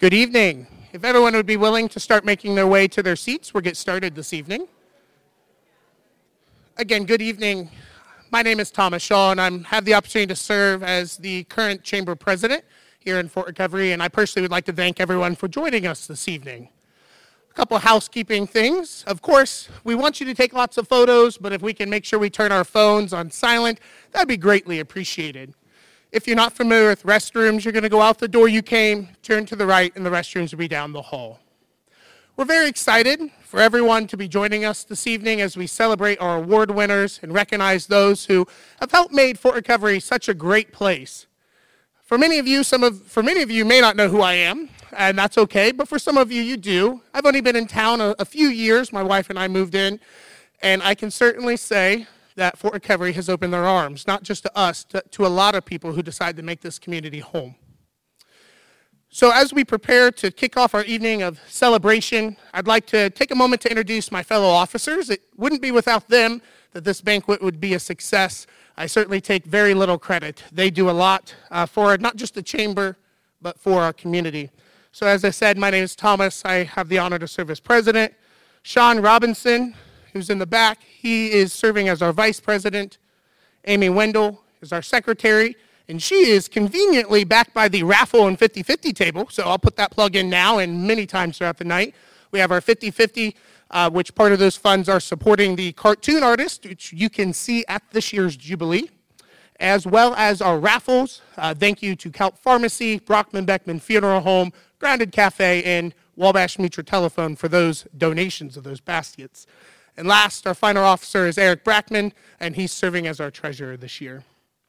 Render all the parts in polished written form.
Good evening. If everyone would be willing to start making their way to their seats, we'll get started this evening. Again, good evening. My name is Thomas Shaw, and I have the opportunity to serve as the current Chamber President here in Fort Recovery, and I personally would like to thank everyone for joining us this evening. A couple of housekeeping things. Of course, we want you to take lots of photos, but if we can make sure we turn our phones on silent, that'd be greatly appreciated. If you're not familiar with restrooms, you're going to go out the door you came, turn to the right, and the restrooms will be down the hall. We're very excited for everyone to be joining us this evening as we celebrate our award winners and recognize those who have helped make Fort Recovery such a great place. For many of you, you may not know who I am, and that's okay, but for some of you, you do. I've only been in town a few years. My wife and I moved in, and I can certainly say that Fort Recovery has opened their arms, not just to us, to a lot of people who decide to make this community home. So as we prepare to kick off our evening of celebration, I'd like to take a moment to introduce my fellow officers. It wouldn't be without them that this banquet would be a success. I certainly take very little credit. They do a lot for not just the chamber, but for our community. So as I said, my name is Thomas. I have the honor to serve as president. Sean Robinson, who's in the back, he is serving as our vice president. Amy Wendell is our secretary, and she is conveniently backed by the raffle and 50-50 table, so I'll put that plug in now and many times throughout the night. We have our 50-50, which part of those funds are supporting the cartoon artist, which you can see at this year's Jubilee, as well as our raffles. Thank you to Kalp Pharmacy, Brockman Beckman Funeral Home, Grounded Cafe, and Wabash Mutual Telephone for those donations of those baskets. And last, our final officer is Eric Brackman, and he's serving as our treasurer this year.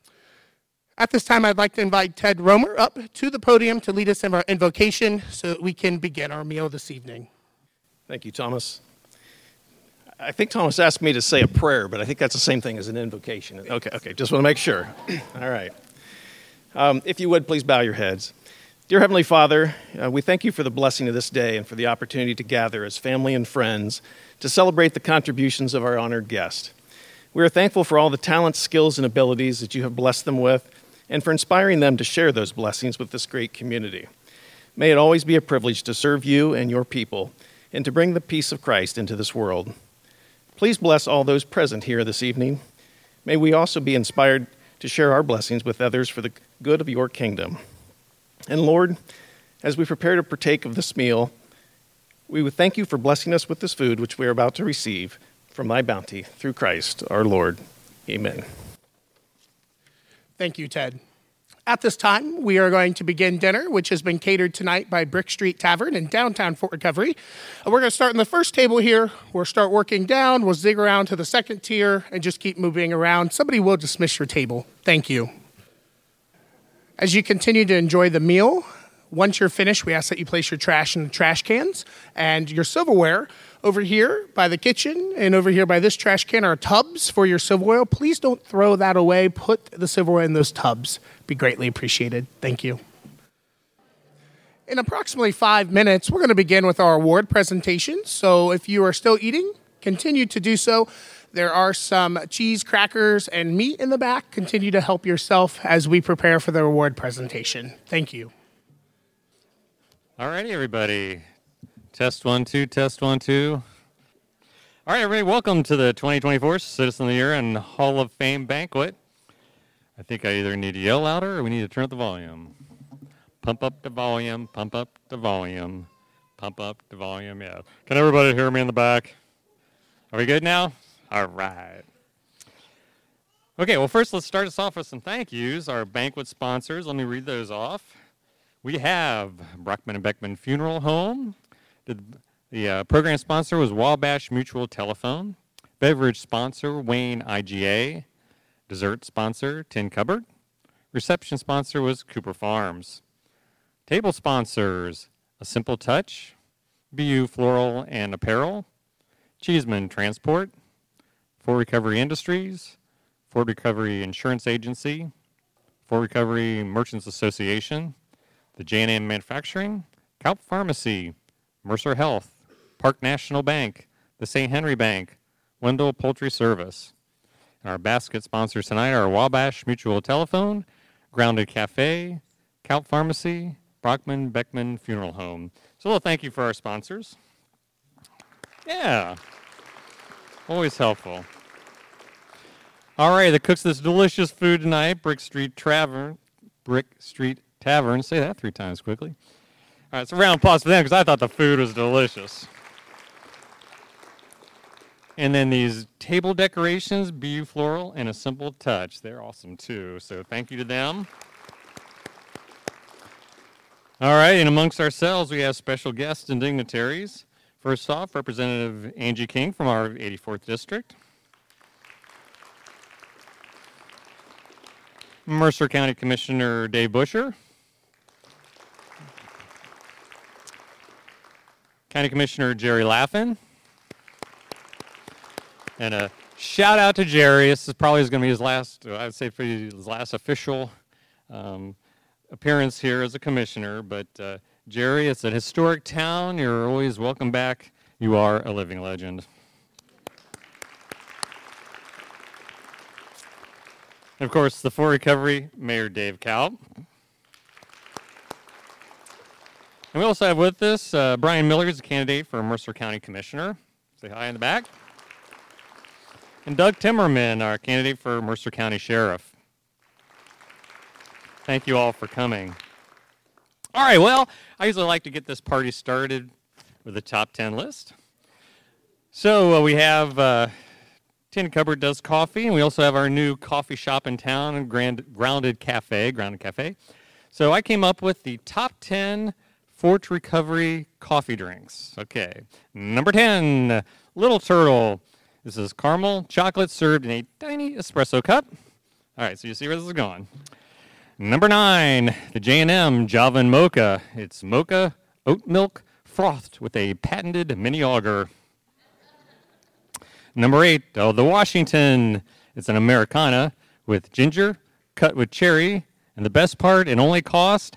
At this time, I'd like to invite Ted Romer up to the podium to lead us in our invocation so that we can begin our meal this evening. Thank you, Thomas. I think Thomas asked me to say a prayer, but I think that's the same thing as an invocation. Okay, just want to make sure. All right. If you would, please bow your heads. Dear Heavenly Father, we thank you for the blessing of this day and for the opportunity to gather as family and friends to celebrate the contributions of our honored guest. We are thankful for all the talents, skills, and abilities that you have blessed them with and for inspiring them to share those blessings with this great community. May it always be a privilege to serve you and your people and to bring the peace of Christ into this world. Please bless all those present here this evening. May we also be inspired to share our blessings with others for the good of your kingdom. And Lord, as we prepare to partake of this meal, we would thank you for blessing us with this food which we are about to receive from thy bounty through Christ our Lord. Amen. Thank you, Ted. At this time, we are going to begin dinner, which has been catered tonight by Brick Street Tavern in downtown Fort Recovery. We're going to start in the first table here. We'll start working down. We'll zig around to the second tier and just keep moving around. Somebody will dismiss your table. Thank you. As you continue to enjoy the meal, once you're finished, we ask that you place your trash in the trash cans and your silverware. Over here by the kitchen and over here by this trash can are tubs for your silverware. Please don't throw that away. Put the silverware in those tubs. Be greatly appreciated. Thank you. In approximately 5 minutes, we're going to begin with our award presentation. So if you are still eating, continue to do so. There are some cheese, crackers, and meat in the back. Continue to help yourself as we prepare for the award presentation. Thank you. All righty, everybody. Test 1, 2, test 1, 2. All right, everybody, welcome to the 2024 Citizen of the Year and Hall of Fame banquet. I think I either need to yell louder or we need to turn up the volume. Pump up the volume, pump up the volume, pump up the volume, yeah. Can everybody hear me in the back? Are we good now? All right. Okay, well, first let's start us off with some thank yous. Our banquet sponsors, let me read those off. We have Brockman and Beckman Funeral Home. The program sponsor was Wabash Mutual Telephone. Beverage sponsor, Wayne IGA. Dessert sponsor, Tin Cupboard. Reception sponsor was Cooper Farms. Table sponsors, A Simple Touch, BU Floral and Apparel, Cheeseman Transport, Fort Recovery Industries, Fort Recovery Insurance Agency, Fort Recovery Merchants Association, the J&M Manufacturing, Kalp Pharmacy, Mercer Health, Park National Bank, the St. Henry Bank, Wendell Poultry Service. And our basket sponsors tonight are Wabash Mutual Telephone, Grounded Cafe, Kalp Pharmacy, Brockman Beckman Funeral Home. So a little thank you for our sponsors. Yeah, always helpful. All right, that cooks this delicious food tonight, Brick Street Tavern. Say that 3 times quickly. All right, so round of applause for them because I thought the food was delicious. And then these table decorations, BU Floral, and A Simple Touch. They're awesome too, so thank you to them. All right, and amongst ourselves, we have special guests and dignitaries. First off, Representative Angie King from our 84th District. Mercer County Commissioner Dave Busher. County Commissioner Jerry Laffin. And a shout out to Jerry. This is probably going to be his last, I would say, his last official appearance here as a commissioner. But Jerry, it's a historic town. You're always welcome back. You are a living legend. And of course, the For Recovery, Mayor Dave Kalb. And we also have with us Brian Miller, who's a candidate for Mercer County Commissioner. Say hi in the back. And Doug Timmerman, our candidate for Mercer County Sheriff. Thank you all for coming. All right, well, I usually like to get this party started with a top 10 list. So we have Tin Cupboard Does Coffee, and we also have our new coffee shop in town, Grounded Cafe. So I came up with the top 10 Fort Recovery coffee drinks. Okay, number 10, Little Turtle. This is caramel chocolate served in a tiny espresso cup. All right, so you see where this is going. Number 9, the J&M Java and Mocha. It's mocha oat milk frothed with a patented mini auger. Number 8, the Washington. It's an Americana with ginger, cut with cherry, and the best part, it only cost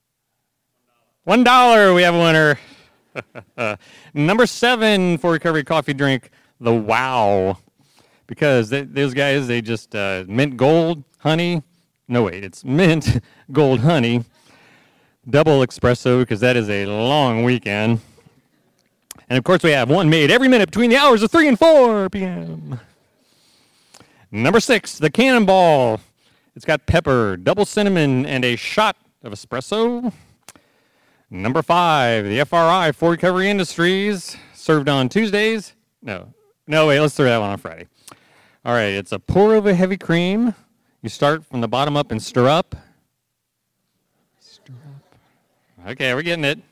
$1. We have a winner. Number 7 for recovery coffee drink, the Wow. Because those guys, they just mint gold, honey. No, wait, it's mint gold honey. Double espresso because that is a long weekend. And, of course, we have one made every minute between the hours of 3 and 4 p.m. Number 6, the Cannonball. It's got pepper, double cinnamon, and a shot of espresso. Number 5, the FRI, For Recovery Industries, served on Tuesdays. No, wait, let's throw that one on Friday. All right, it's a pour over heavy cream. You start from the bottom up and stir up. Stir up. Okay, we're getting it.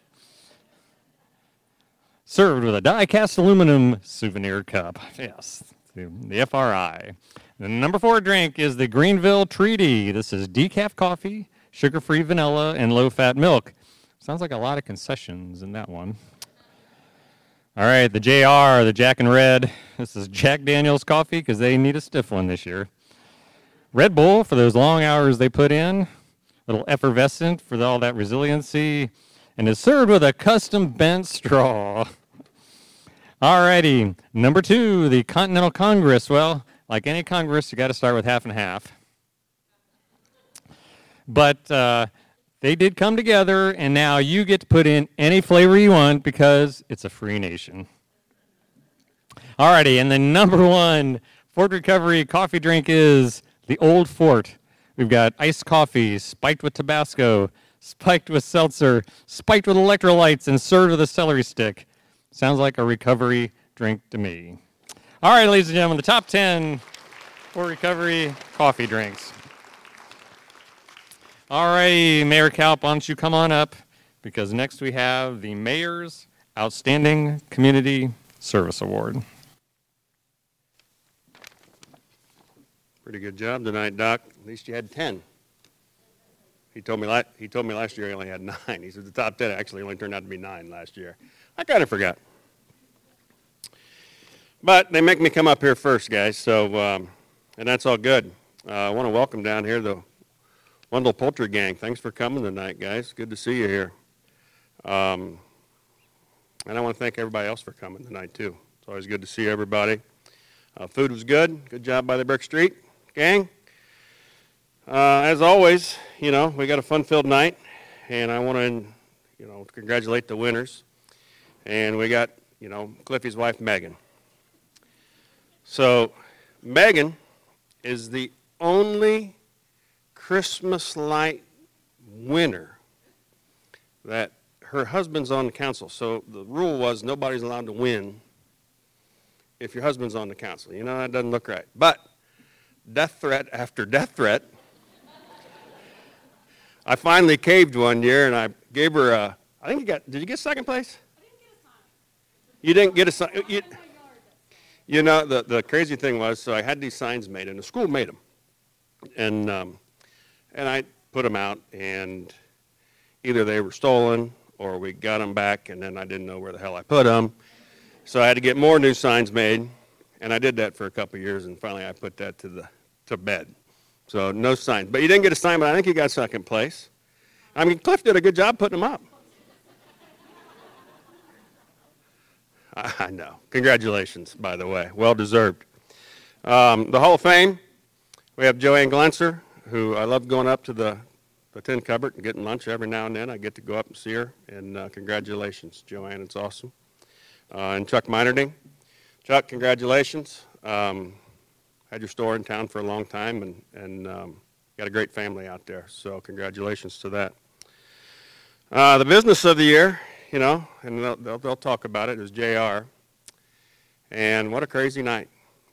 Served with a die-cast aluminum souvenir cup. Yes, the FRI. The number 4 drink is the Greenville Treaty. This is decaf coffee, sugar-free vanilla, and low-fat milk. Sounds like a lot of concessions in that one. All right, the JR, the Jack and Red. This is Jack Daniel's coffee because they need a stiff one this year. Red Bull for those long hours they put in. A little effervescent for all that resiliency. And is served with a custom bent straw. All righty, number 2, the Continental Congress. Well, like any Congress, you got to start with half and half. But they did come together, and now you get to put in any flavor you want because it's a free nation. All righty, and the number 1 Fort Recovery coffee drink is the Old Fort. We've got iced coffee, spiked with Tabasco, spiked with seltzer, spiked with electrolytes, and served with a celery stick. Sounds like a recovery drink to me. All right, ladies and gentlemen, the top 10 for recovery coffee drinks. All right, Mayor Kalb, why don't you come on up, because next we have the Mayor's Outstanding Community Service Award. Pretty good job tonight, Doc. At least you had 10. He told me last year he only had 9. He said the top 10 actually only turned out to be 9 last year. I kind of forgot. But they make me come up here first, guys, so, and that's all good. I want to welcome down here the Wendell Poultry Gang. Thanks for coming tonight, guys. Good to see you here. And I want to thank everybody else for coming tonight, too. It's always good to see everybody. Food was good. Good job by the Brick Street Gang. As always, you know, we got a fun-filled night, and I want to, congratulate the winners. And we got, Cliffy's wife, Megan. So Megan is the only Christmas light winner that her husband's on the council. So the rule was nobody's allowed to win if your husband's on the council. That doesn't look right. But death threat after death threat, I finally caved one year, and I gave her did you get second place? I didn't get a sign. You didn't get a sign. The crazy thing was, so I had these signs made, and the school made them. And I put them out, and either they were stolen or we got them back, and then I didn't know where the hell I put them. So I had to get more new signs made, and I did that for a couple of years, and finally I put that to bed. So no signs. But you didn't get a sign, but I think you got second place. I mean, Cliff did a good job putting them up. I know. Congratulations, by the way. Well deserved. The Hall of Fame, we have Joanne Glenser, who I love going up to the tin cupboard and getting lunch every now and then. I get to go up and see her, and congratulations, Joanne. It's awesome. And Chuck Meinerding. Chuck, congratulations. Had your store in town for a long time, and got a great family out there, so congratulations to that. The business of the year, and they'll talk about it, is JR. And what a crazy night,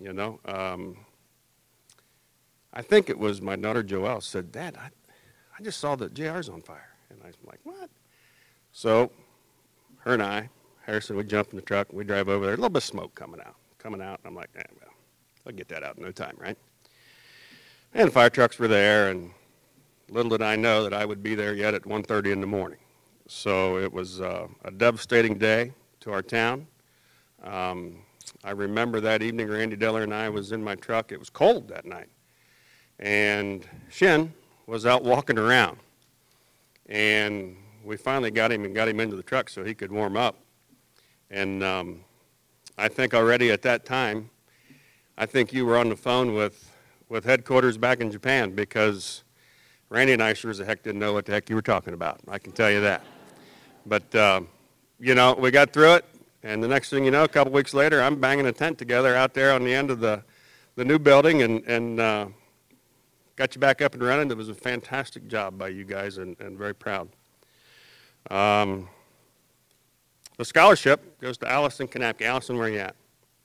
I think it was my daughter Joelle said, Dad, I just saw that JR's on fire. And I was like, what? So her and I, Harrison, we jump in the truck, we drive over there, a little bit of smoke coming out. And I'm like, well, I'll get that out in no time, right? And the fire trucks were there, and little did I know that I would be there yet at 1:30 in the morning. So it was a devastating day to our town. I remember that evening, Randy Diller and I was in my truck. It was cold that night. And Shin was out walking around. And we finally got him into the truck so he could warm up. And I think already at that time, I think you were on the phone with headquarters back in Japan, because Randy and I sure as the heck didn't know what the heck you were talking about. I can tell you that. But, we got through it, and the next thing you know, a couple weeks later, I'm banging a tent together out there on the end of the new building, and got you back up and running. It was a fantastic job by you guys, and very proud. The scholarship goes to Allison Kanapke. Allison, where are you at?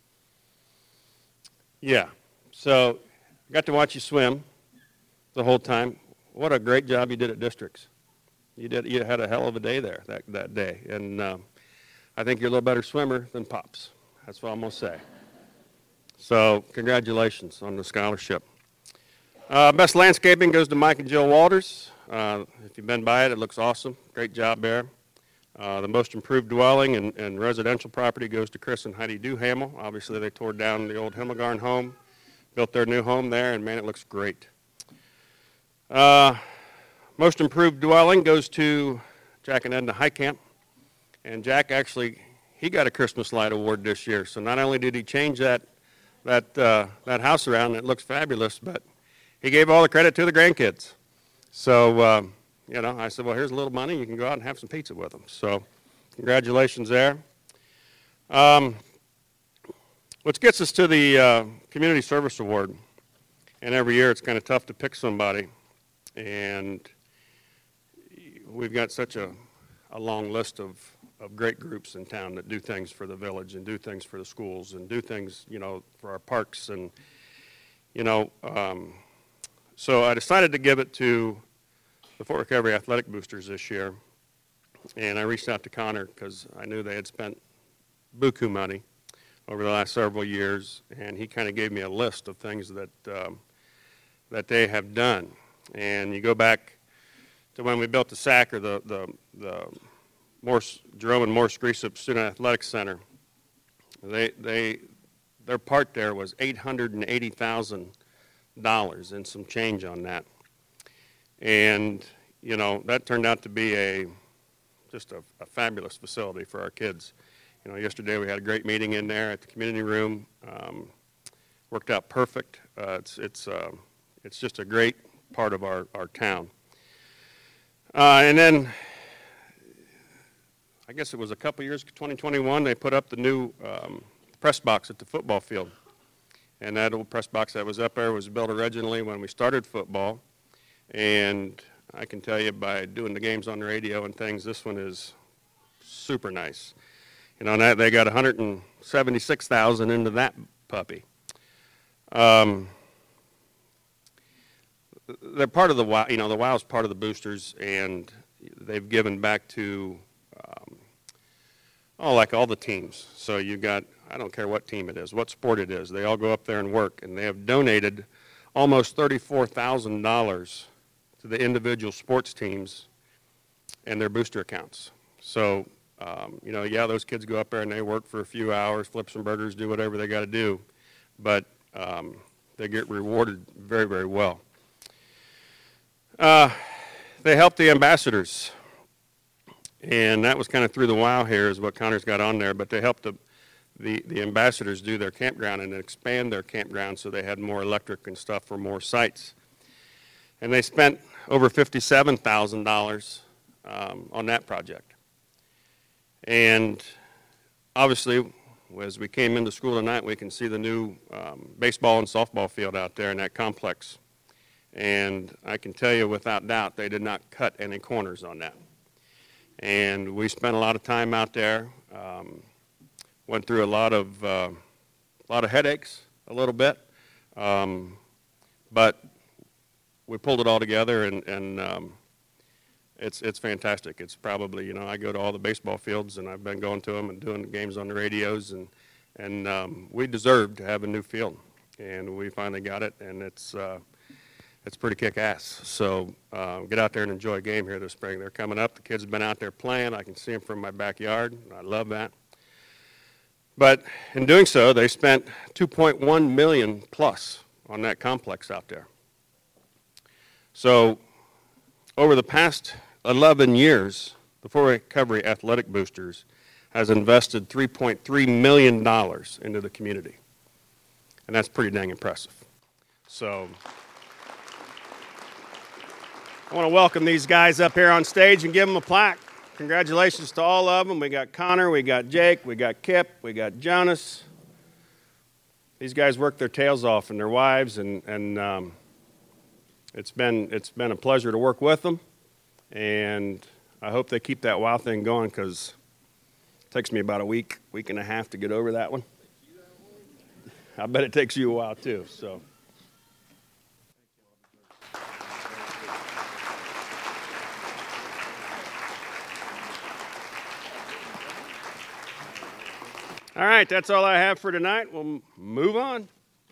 Yeah. So I got to watch you swim the whole time. What a great job you did at districts. You had a hell of a day there that day. And I think you're a little better swimmer than Pops. That's what I'm going to say. So congratulations on the scholarship. Best landscaping goes to Mike and Jill Walters. If you've been by it, it looks awesome. Great job there. The most improved dwelling and residential property goes to Chris and Heidi Duhamel. Obviously, they tore down the old Himmelgarn home, built their new home there, and man, it looks great. Most improved dwelling goes to Jack and Edna Heitkamp. And Jack actually, he got a Christmas light award this year. So not only did he change that house around, it looks fabulous, but he gave all the credit to the grandkids. So, I said, well, here's a little money. You can go out and have some pizza with them. So congratulations there. Which gets us to the Community Service Award. And every year it's kind of tough to pick somebody. And we've got such a long list of great groups in town that do things for the village and do things for the schools and do things, for our parks. And, so I decided to give it to the Fort Recovery Athletic Boosters this year. And I reached out to Connor because I knew they had spent buku money over the last several years. And he kind of gave me a list of things that they have done. And you go back to when we built the SAC, or the Jerome and Morse Greasup Student Athletic Center. Their part there was $880,000 and some change on that. And, that turned out to be just a fabulous facility for our kids. Yesterday we had a great meeting in there at the community room. Worked out perfect. It's just a great part of our town. And then, I guess it was a couple years, 2021, they put up the new press box at the football field. And that old press box that was up there was built originally when we started football. And I can tell you by doing the games on the radio and things, this one is super nice. You know, that they got 176,000 into that puppy. They're part of the WOW, the WOW's part of the boosters, and they've given back to, like all the teams. So you got, I don't care what team it is, what sport it is, they all go up there and work, and they have donated almost $34,000 to the individual sports teams and their booster accounts. So, those kids go up there and they work for a few hours, flip some burgers, do whatever they got to do, but they get rewarded very, very well. They help the ambassadors, and that was kind of through the WOW here is what Connor's got on there, but they helped the ambassadors do their campground and expand their campground so they had more electric and stuff for more sites. And they spent over $57,000 on that project. And obviously, as we came into school tonight, we can see the new baseball and softball field out there in that complex. And I can tell you without doubt, they did not cut any corners on that. And we spent a lot of time out there, went through a lot of headaches, a little bit, but we pulled it all together, and it's fantastic. It's probably, I go to all the baseball fields, and I've been going to them and doing the games on the radios, and we deserved to have a new field, and we finally got it, and it's pretty kick-ass. So get out there and enjoy a game here this spring. They're coming up. The kids have been out there playing. I can see them from my backyard. I love that. But in doing so, they spent $2.1 million plus on that complex out there. So over the past 11 years, the Fort Recovery Athletic Boosters has invested $3.3 million into the community. And that's pretty dang impressive. So I want to welcome these guys up here on stage and give them a plaque. Congratulations to all of them. We got Connor, we got Jake, we got Kip, we got Jonas. These guys work their tails off and their wives, and it's been a pleasure to work with them. And I hope they keep that WOW thing going, because it takes me about a week and a half to get over that one. I bet it takes you a while too. So. All right, that's all I have for tonight. We'll move on.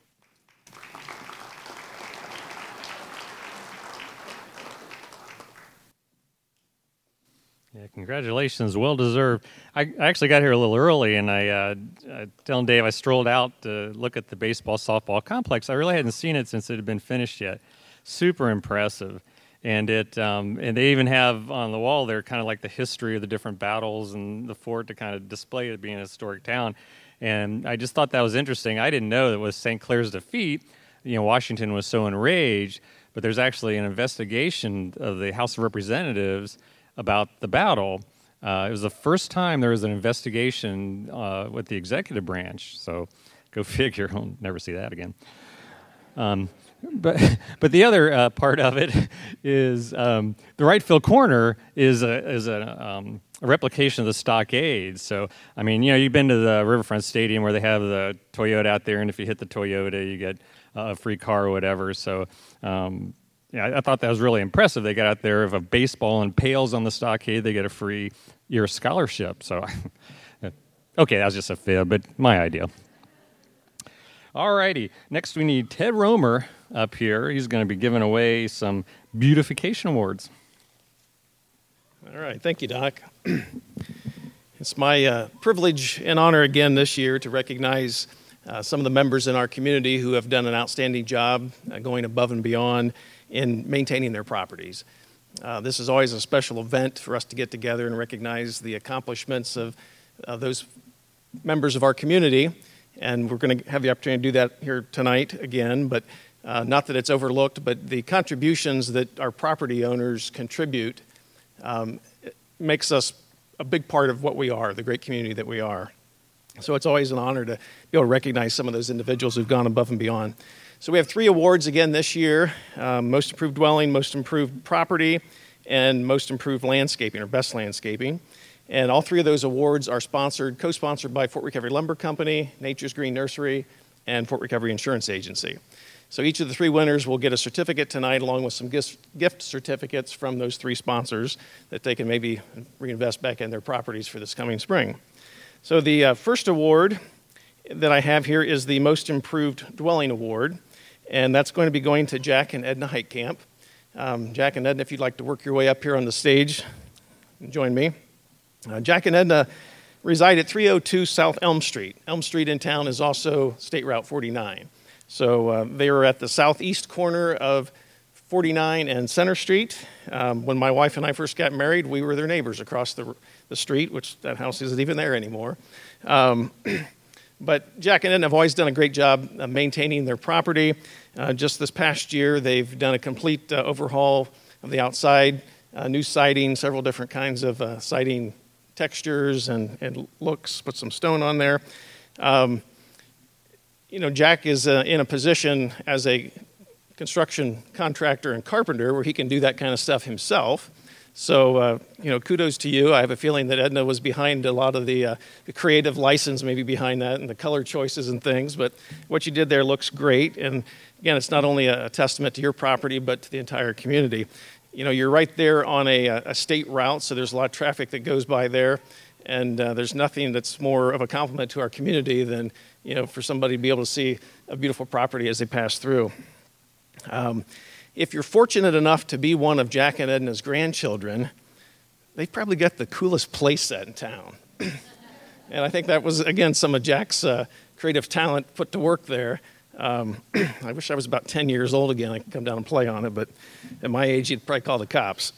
Yeah, congratulations, well deserved. I actually got here a little early, and I telling Dave I strolled out to look at the baseball softball complex. I really hadn't seen it since it had been finished yet. Super impressive. And and they even have on the wall there kind of like the history of the different battles and the fort to kind of display it being a historic town. And I just thought that was interesting. I didn't know that with St. Clair's defeat, Washington was so enraged, but there's actually an investigation of the House of Representatives about the battle. It was the first time there was an investigation with the executive branch. So go figure, we'll never see that again. But the other part of it is the right field corner is a replication of the stockade. So, I mean, you've been to the Riverfront Stadium where they have the Toyota out there, and if you hit the Toyota, you get a free car or whatever. So, I thought that was really impressive. They got out there, if a baseball impales on the stockade, they get a free year scholarship. So, okay, that was just a fib, but my idea. All righty. Next, we need Ted Romer up here. He's going to be giving away some beautification awards. All right. Thank you, Doc. It's my privilege and honor again this year to recognize some of the members in our community who have done an outstanding job going above and beyond in maintaining their properties. This is always a special event for us to get together and recognize the accomplishments of those members of our community. And we're going to have the opportunity to do that here tonight again, but not that it's overlooked, but the contributions that our property owners contribute It makes us a big part of what we are, the great community that we are. So it's always an honor to be able to recognize some of those individuals who've gone above and beyond. So we have 3 awards again this year, Most Improved Dwelling, Most Improved Property, and Most Improved Landscaping, or Best Landscaping. And all 3 of those awards are co-sponsored by Fort Recovery Lumber Company, Nature's Green Nursery, and Fort Recovery Insurance Agency. So each of the 3 winners will get a certificate tonight along with some gift certificates from those 3 sponsors that they can maybe reinvest back in their properties for this coming spring. So the first award that I have here is the Most Improved Dwelling Award, and that's going to be going to Jack and Edna Heitkamp. Jack and Edna, if you'd like to work your way up here on the stage, join me. Jack and Edna reside at 302 South Elm Street. Elm Street in town is also State Route 49. So they are at the southeast corner of 49 and Center Street. When my wife and I first got married, we were their neighbors across the street, which that house isn't even there anymore. But Jack and Edna have always done a great job maintaining their property. Just this past year, they've done a complete overhaul of the outside, new siding, several different kinds of siding textures and looks, put some stone on there. Jack is in a position as a construction contractor and carpenter where he can do that kind of stuff himself. So, kudos to you. I have a feeling that Edna was behind a lot of the creative license maybe behind that and the color choices and things, but what you did there looks great. And again, it's not only a testament to your property, but to the entire community. You're right there on a state route, so there's a lot of traffic that goes by there, and there's nothing that's more of a compliment to our community than, for somebody to be able to see a beautiful property as they pass through. If you're fortunate enough to be one of Jack and Edna's grandchildren, they've probably got the coolest play set in town. And I think that was, again, some of Jack's creative talent put to work there. I wish I was about 10 years old again. I could come down and play on it, but at my age, you'd probably call the cops.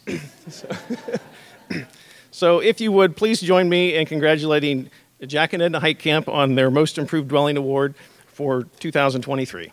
So if you would, please join me in congratulating Jack and Edna Heitkamp on their Most Improved Dwelling Award for 2023.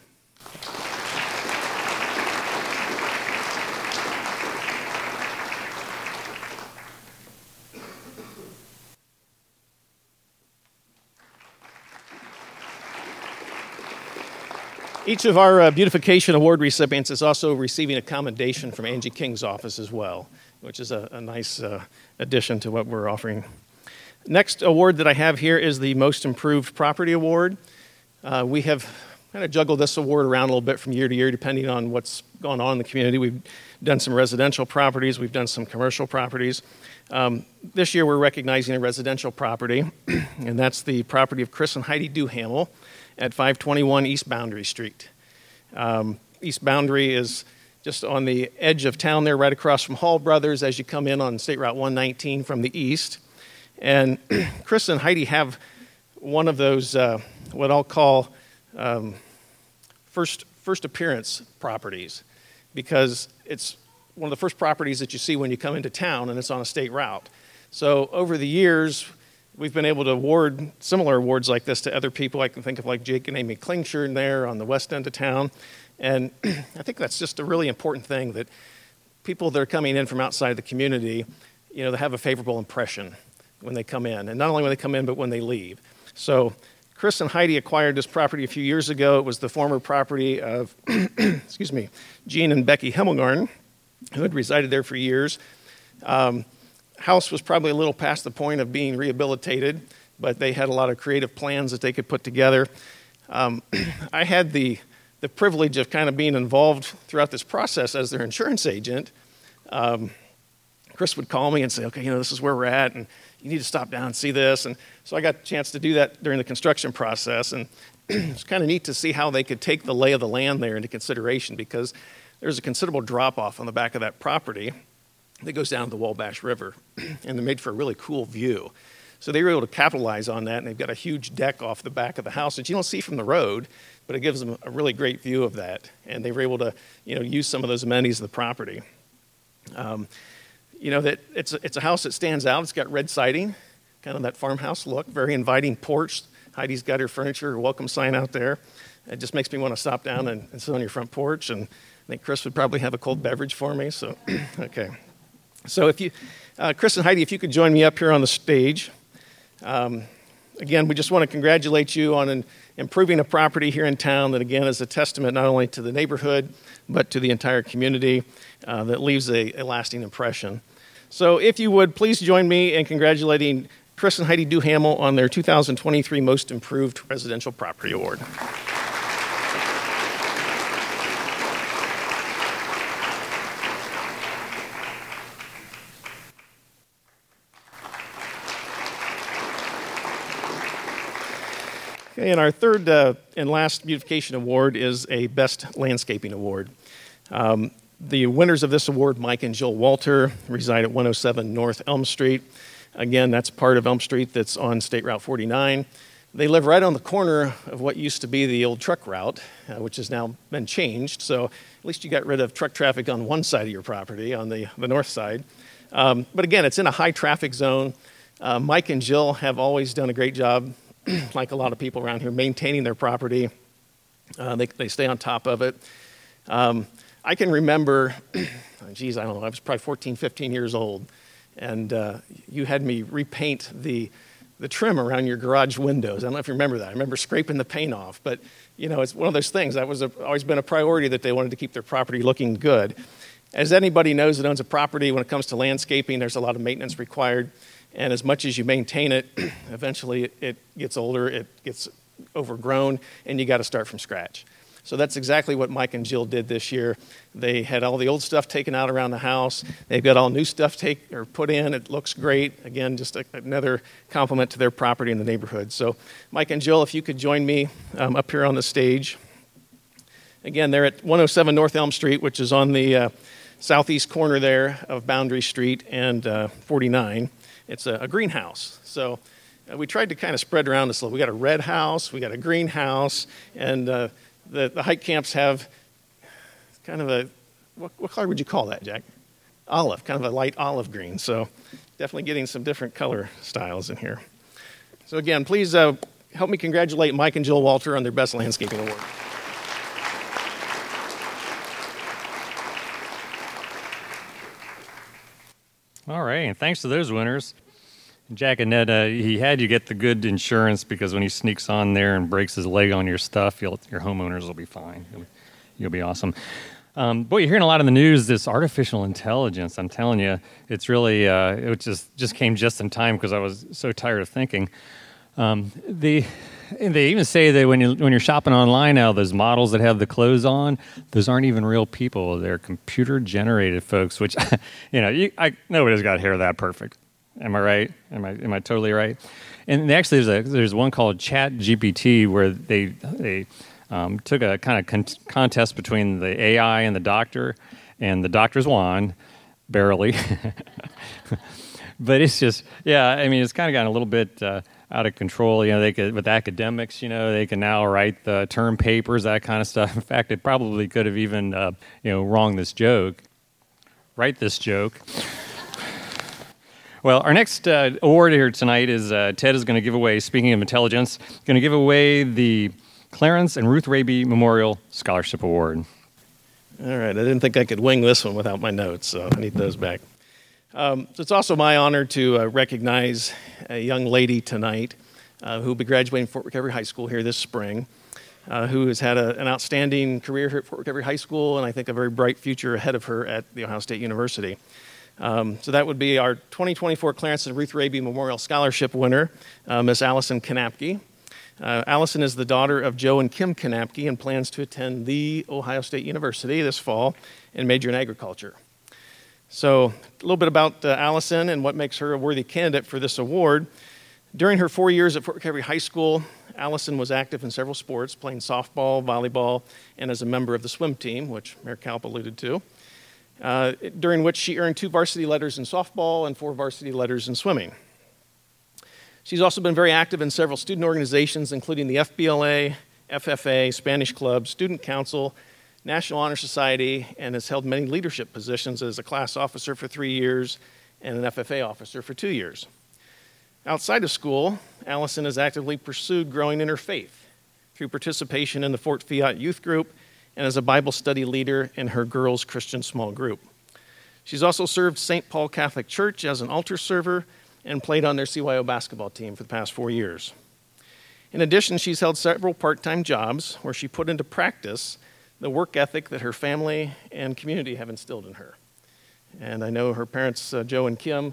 Each of our Beautification Award recipients is also receiving a commendation from Angie King's office as well, which is a nice addition to what we're offering. Next award that I have here is the Most Improved Property Award. We have kind of juggled this award around a little bit from year to year depending on what's going on in the community. We've done some residential properties. We've done some commercial properties. This year we're recognizing a residential property, and that's the property of Chris and Heidi Duhamel at 521 East Boundary Street. East Boundary is just on the edge of town there, right across from Hall Brothers as you come in on State Route 119 from the east. And Chris and Heidi have one of those, what I'll call first appearance properties, because it's one of the first properties that you see when you come into town, and it's on a state route. So over the years, we've been able to award similar awards like this to other people. I can think of like Jake and Amy Klingshire there on the west end of town. And I think that's just a really important thing, that people that are coming in from outside the community, they have a favorable impression when they come in. And not only when they come in, but when they leave. So Chris and Heidi acquired this property a few years ago. It was the former property of, Gene and Becky Hemmelgarn, who had resided there for years. House was probably a little past the point of being rehabilitated, but they had a lot of creative plans that they could put together. I had the privilege of kind of being involved throughout this process as their insurance agent. Chris would call me and say, okay, this is where we're at, and you need to stop down and see this. And so I got a chance to do that during the construction process, and it's kind of neat to see how they could take the lay of the land there into consideration, because there's a considerable drop-off on the back of that property that goes down to the Wabash River, and they're made for a really cool view. So they were able to capitalize on that, and they've got a huge deck off the back of the house that you don't see from the road, but it gives them a really great view of that, and they were able to use some of those amenities of the property. That it's a house that stands out. It's got red siding, kind of that farmhouse look, very inviting porch. Heidi's got her furniture, her welcome sign out there. It just makes me want to stop down and sit on your front porch, and I think Chris would probably have a cold beverage for me, so okay. So if you, Chris and Heidi, if you could join me up here on the stage. Again, we just want to congratulate you on improving a property here in town that, again, is a testament not only to the neighborhood, but to the entire community that leaves a lasting impression. So if you would, please join me in congratulating Chris and Heidi Duhamel on their 2023 Most Improved Residential Property Award. Okay, and our third and last beautification award is a Best Landscaping Award. The winners of this award, Mike and Jill Walter, reside at 107 North Elm Street. Again, that's part of Elm Street that's on State Route 49. They live right on the corner of what used to be the old truck route, which has now been changed. So at least you got rid of truck traffic on one side of your property, on the north side. But again, it's in a high traffic zone. Mike and Jill have always done a great job, like a lot of people around here, maintaining their property. They stay on top of it. I can remember, I don't know, I was probably 14, 15 years old, and you had me repaint the trim around your garage windows. I don't know if you remember that. I remember scraping the paint off, but it's one of those things. That was always been a priority, that they wanted to keep their property looking good. As anybody knows that owns a property, when it comes to landscaping, there's a lot of maintenance required, and as much as you maintain it, eventually it gets older, it gets overgrown, and you got to start from scratch. So that's exactly what Mike and Jill did this year. They had all the old stuff taken out around the house. They've got all new stuff put in. It looks great. Again, just another compliment to their property in the neighborhood. So Mike and Jill, if you could join me up here on the stage. Again, they're at 107 North Elm Street, which is on the southeast corner there of Boundary Street and 49. It's a greenhouse. So we tried to kind of spread around this a little. We got a red house, we got a greenhouse, and the hike camps have kind of a, what color would you call that, Jack? Olive, kind of a light olive green. So definitely getting some different color styles in here. So again, please help me congratulate Mike and Jill Walter on their Best Landscaping Award. All right, and thanks to those winners. Jack and Ned, he had you get the good insurance, because when he sneaks on there and breaks his leg on your stuff, your homeowners will be fine. You'll be awesome. Boy, you're hearing a lot in the news, this artificial intelligence. I'm telling you, it's really, it just came just in time, because I was so tired of thinking. They even say that when you're shopping online now, those models that have the clothes on, those aren't even real people. They're computer-generated folks, which, nobody's got hair that perfect. Am I right? Am I totally right? And actually, there's one called ChatGPT, where they took a kind of contest between the AI and the doctor's won, barely. But it's just, it's kind of gotten a little bit out of control. They could, with academics, they can now write the term papers, that kind of stuff. In fact, it probably could have even, write this joke. Well, our next award here tonight is Ted is going to give away, speaking of intelligence, going to give away the Clarence and Ruth Raby Memorial Scholarship Award. All right, I didn't think I could wing this one without my notes, so I need those back. So it's also my honor to recognize a young lady tonight who will be graduating from Fort Recovery High School here this spring, who has had an outstanding career here at Fort Recovery High School, and I think a very bright future ahead of her at The Ohio State University. So that would be our 2024 Clarence and Ruth Raby Memorial Scholarship winner, Miss Allison Kanapke. Allison is the daughter of Joe and Kim Kanapke and plans to attend The Ohio State University this fall and major in agriculture. So a little bit about Allison and what makes her a worthy candidate for this award. During her 4 years at Fort Recovery High School, Allison was active in several sports, playing softball, volleyball, and as a member of the swim team, which Mayor Kalp alluded to. During which she earned 2 varsity letters in softball and 4 varsity letters in swimming. She's also been very active in several student organizations, including the FBLA, FFA, Spanish Club, Student Council, National Honor Society, and has held many leadership positions as a class officer for 3 years and an FFA officer for 2 years. Outside of school, Allison has actively pursued growing in her faith through participation in the Fort Fiat Youth Group and as a Bible study leader in her girls' Christian small group. She's also served St. Paul Catholic Church as an altar server and played on their CYO basketball team for the past 4 years. In addition, she's held several part-time jobs where she put into practice the work ethic that her family and community have instilled in her. And I know her parents, Joe and Kim,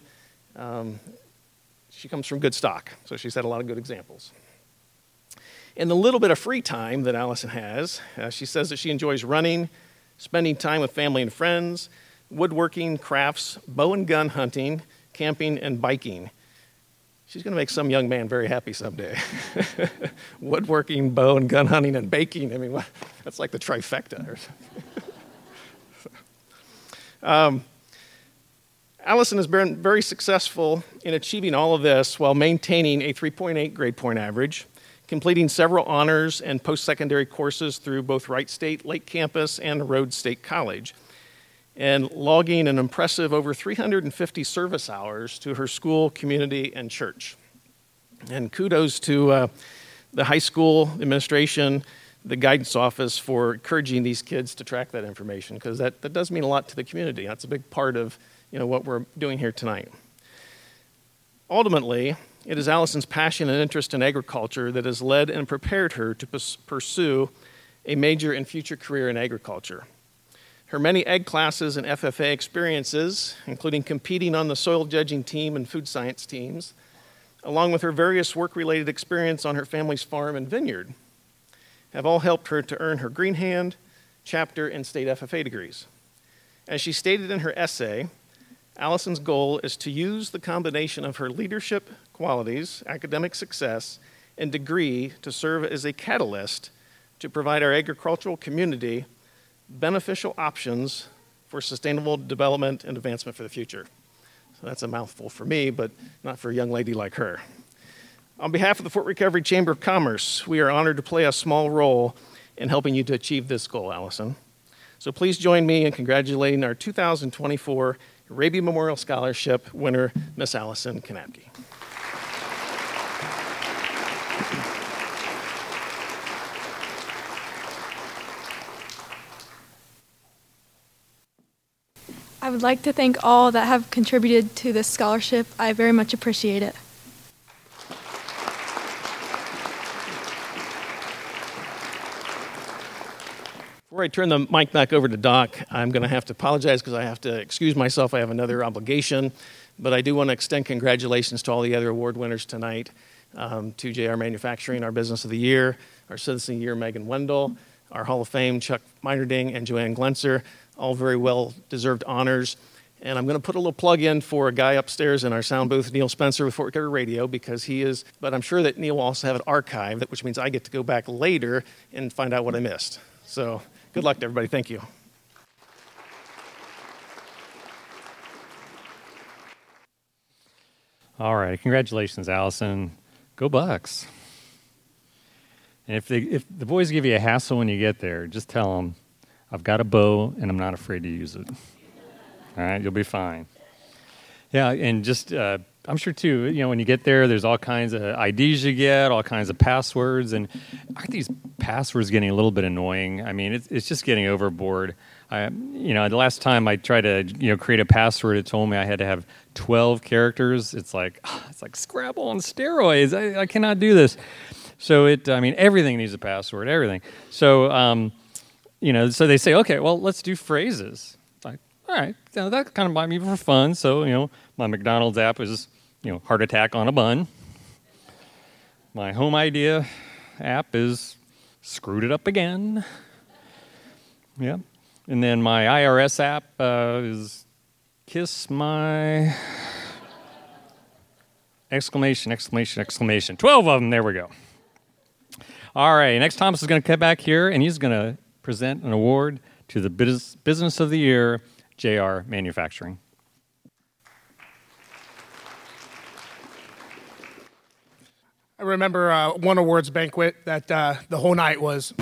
she comes from good stock, so she's had a lot of good examples. In the little bit of free time that Allison has, she says that she enjoys running, spending time with family and friends, woodworking, crafts, bow and gun hunting, camping, and biking. She's going to make some young man very happy someday. Woodworking, bow and gun hunting, and baking. I mean, that's like the trifecta or something. Allison has been very successful in achieving all of this while maintaining a 3.8 grade point average, completing several honors and post-secondary courses through both Wright State Lake Campus and Rhodes State College, and logging an impressive over 350 service hours to her school, community, and church. And kudos to the high school administration, the guidance office for encouraging these kids to track that information, because that does mean a lot to the community. That's a big part of what we're doing here tonight. Ultimately, it is Allison's passion and interest in agriculture that has led and prepared her to pursue a major and future career in agriculture. Her many ag classes and FFA experiences, including competing on the soil judging team and food science teams, along with her various work-related experience on her family's farm and vineyard, have all helped her to earn her Green Hand, chapter, and state FFA degrees. As she stated in her essay, Allison's goal is to use the combination of her leadership qualities, academic success, and degree to serve as a catalyst to provide our agricultural community beneficial options for sustainable development and advancement for the future. So that's a mouthful for me, but not for a young lady like her. On behalf of the Fort Recovery Chamber of Commerce, we are honored to play a small role in helping you to achieve this goal, Allison. So please join me in congratulating our 2024 Raby Memorial Scholarship winner, Miss Allison Kanapke. I would like to thank all that have contributed to this scholarship. I very much appreciate it. Before I turn the mic back over to Doc, I'm going to have to apologize because I have to excuse myself. I have another obligation, but I do want to extend congratulations to all the other award winners tonight, to JR Manufacturing, our Business of the Year, our Citizen of the Year, Megan Wendell, our Hall of Fame, Chuck Meinerding and Joanne Glenser, all very well-deserved honors. And I'm going to put a little plug in for a guy upstairs in our sound booth, Neil Spencer with Fort Recovery Radio, because he is, but I'm sure that Neil will also have it archived, which means I get to go back later and find out what I missed. So good luck to everybody. Thank you. All right. Congratulations, Allison. Go Bucks. And if the boys give you a hassle when you get there, just tell them, I've got a bow and I'm not afraid to use it. All right, you'll be fine. Yeah, and just, I'm sure too, when you get there, there's all kinds of IDs you get, all kinds of passwords, and aren't these passwords getting a little bit annoying? I mean, it's just getting overboard. The last time I tried to, create a password, it told me I had to have 12 characters. It's like Scrabble on steroids. I cannot do this. So everything needs a password, everything. So, so they say, okay, well, let's do phrases. It's like, all right, that kind of might be for fun. So, my McDonald's app is, heart attack on a bun. My home idea app is screwed it up again. Yeah. And then my IRS app is kiss my... exclamation, exclamation, exclamation. 12 of them, there we go. All right, next Thomas is going to come back here, and he's going to present an award to the Business of the Year, JR Manufacturing. I remember one awards banquet that the whole night was...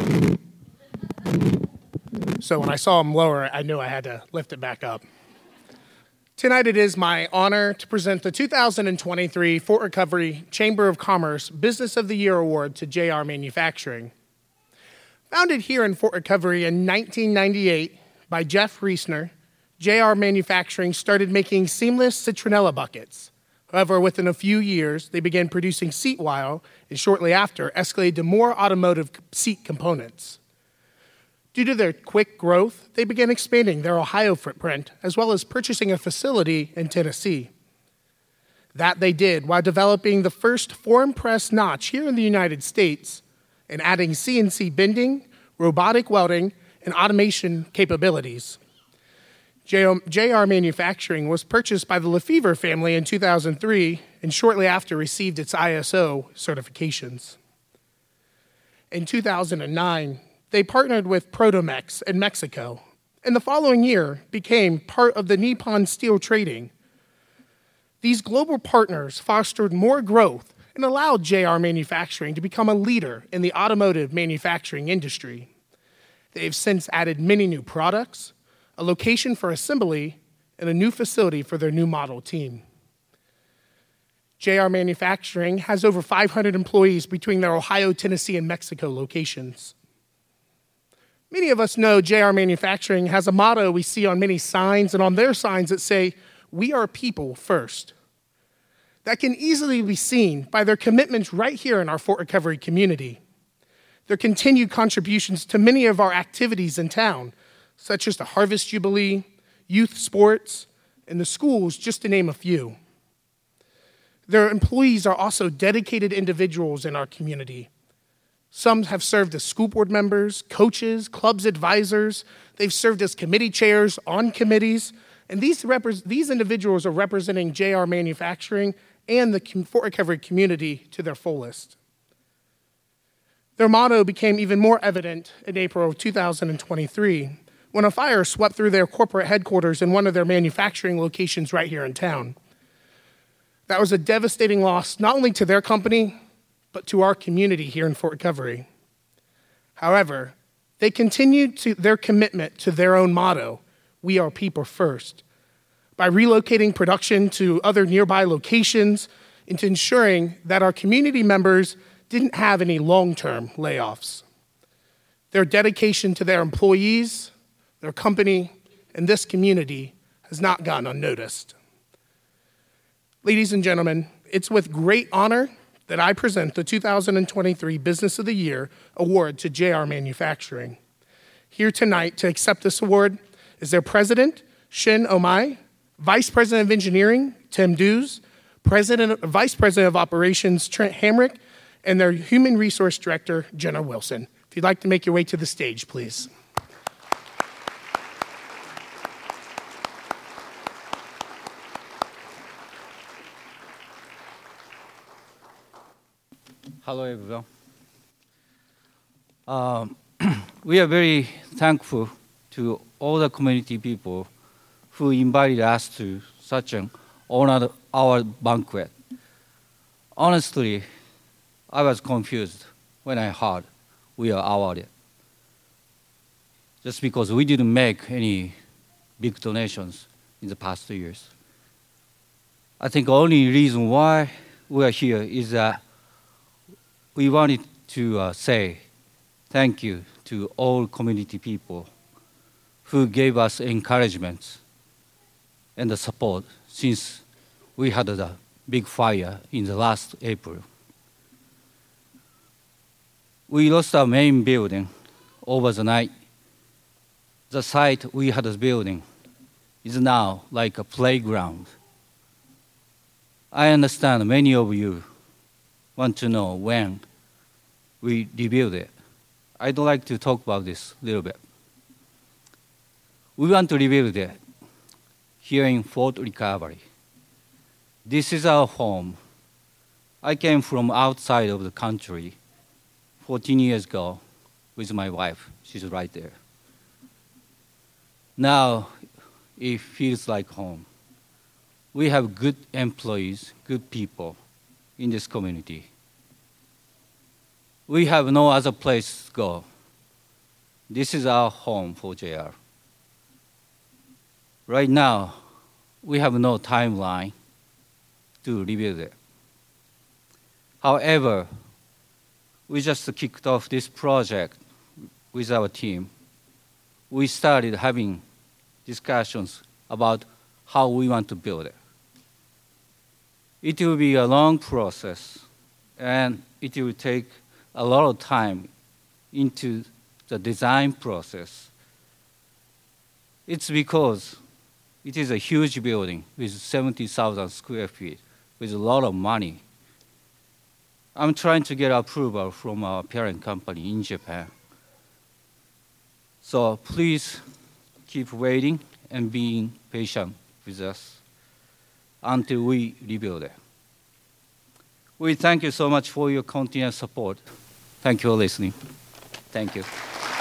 So when I saw him lower, I knew I had to lift it back up. Tonight it is my honor to present the 2023 Fort Recovery Chamber of Commerce Business of the Year Award to JR Manufacturing. Founded here in Fort Recovery in 1998 by Jeff Reesner, JR Manufacturing started making seamless citronella buckets. However, within a few years, they began producing seat wire, and shortly after, escalated to more automotive seat components. Due to their quick growth, they began expanding their Ohio footprint, as well as purchasing a facility in Tennessee. That they did while developing the first foreign press notch here in the United States and adding CNC bending, robotic welding, and automation capabilities. JR Manufacturing was purchased by the Lefevre family in 2003 and shortly after received its ISO certifications. In 2009, they partnered with Protomex in Mexico, and the following year became part of the Nippon Steel Trading. These global partners fostered more growth and allowed JR Manufacturing to become a leader in the automotive manufacturing industry. They've since added many new products, a location for assembly, and a new facility for their new model team. JR Manufacturing has over 500 employees between their Ohio, Tennessee, and Mexico locations. Many of us know JR Manufacturing has a motto we see on many signs and on their signs that say, "We are people first." That can easily be seen by their commitments right here in our Fort Recovery community. Their continued contributions to many of our activities in town, such as the Harvest Jubilee, youth sports, and the schools, just to name a few. Their employees are also dedicated individuals in our community. Some have served as school board members, coaches, clubs advisors. They've served as committee chairs on committees. And these individuals are representing JR Manufacturing and the Fort Recovery community to their fullest. Their motto became even more evident in April of 2023 when a fire swept through their corporate headquarters in one of their manufacturing locations right here in town. That was a devastating loss not only to their company, but to our community here in Fort Recovery. However, they continued their commitment to their own motto, "We are people first," by relocating production to other nearby locations and to ensuring that our community members didn't have any long-term layoffs. Their dedication to their employees, their company, and this community has not gone unnoticed. Ladies and gentlemen, it's with great honor that I present the 2023 Business of the Year Award to JR Manufacturing. Here tonight to accept this award is their President, Shin Omai, Vice President of Engineering, Tim Dews, Vice President of Operations, Trent Hamrick, and their Human Resource Director, Jenna Wilson. If you'd like to make your way to the stage, please. Hello, everyone. We are very thankful to all the community people who invited us to such an honored our banquet. Honestly, I was confused when I heard we are awarded. Just because we didn't make any big donations in the past 2 years. I think the only reason why we are here is that we wanted to say thank you to all community people who gave us encouragement and the support since we had the big fire in the last April. We lost our main building over the night. The site we had the building is now like a playground. I understand many of you want to know when we rebuild it. I'd like to talk about this a little bit. We want to rebuild it here in Fort Recovery. This is our home. I came from outside of the country 14 years ago with my wife. She's right there. Now it feels like home. We have good employees, good people in this community. We have no other place to go. This is our home for JR. Right now, we have no timeline to rebuild it. However, we just kicked off this project with our team. We started having discussions about how we want to build it. It will be a long process, and it will take a lot of time into the design process. It's because it is a huge building with 70,000 square feet, with a lot of money. I'm trying to get approval from our parent company in Japan. So please keep waiting and being patient with us until we rebuild it. We thank you so much for your continued support. Thank you for listening. Thank you.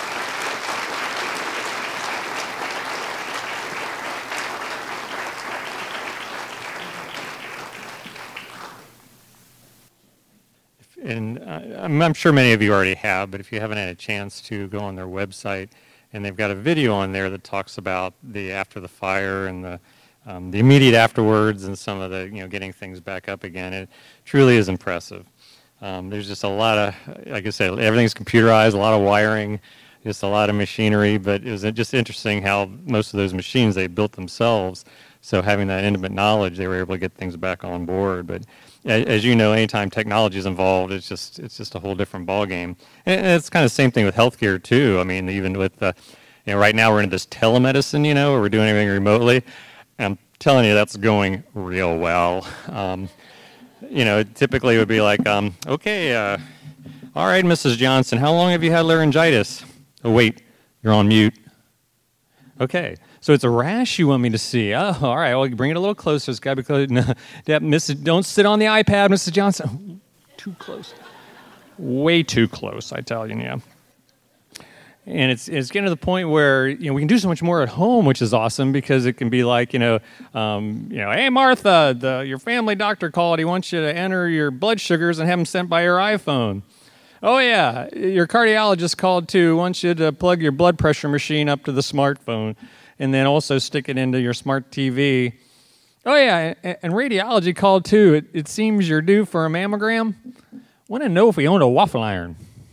And I'm sure many of you already have, but if you haven't had a chance to go on their website, and they've got a video on there that talks about the after the fire and the immediate afterwards and some of the, getting things back up again. It truly is impressive. There's just a lot of, like I said, everything's computerized, a lot of wiring, just a lot of machinery, but it was just interesting how most of those machines they built themselves. So having that intimate knowledge, they were able to get things back on board. But as you know, anytime technology is involved, it's just a whole different ballgame. And it's kind of the same thing with healthcare too. I mean, even with right now we're into this telemedicine, where we're doing everything remotely. I'm telling you, that's going real well. Typically it would be like, okay, all right, Mrs. Johnson, how long have you had laryngitis? Oh, wait, you're on mute. Okay. So it's a rash you want me to see. Oh, all right. Well, bring it a little closer. It's got to be close. No, don't sit on the iPad, Mrs. Johnson. Too close. Way too close, I tell you, yeah. And it's getting to the point where we can do so much more at home, which is awesome because it can be like hey Martha, your family doctor called. He wants you to enter your blood sugars and have them sent by your iPhone. Oh yeah, your cardiologist called too. Wants you to plug your blood pressure machine up to the smartphone. And then also stick it into your smart TV. Oh, yeah, and radiology called, too. It seems you're due for a mammogram. Want to know if we own a waffle iron.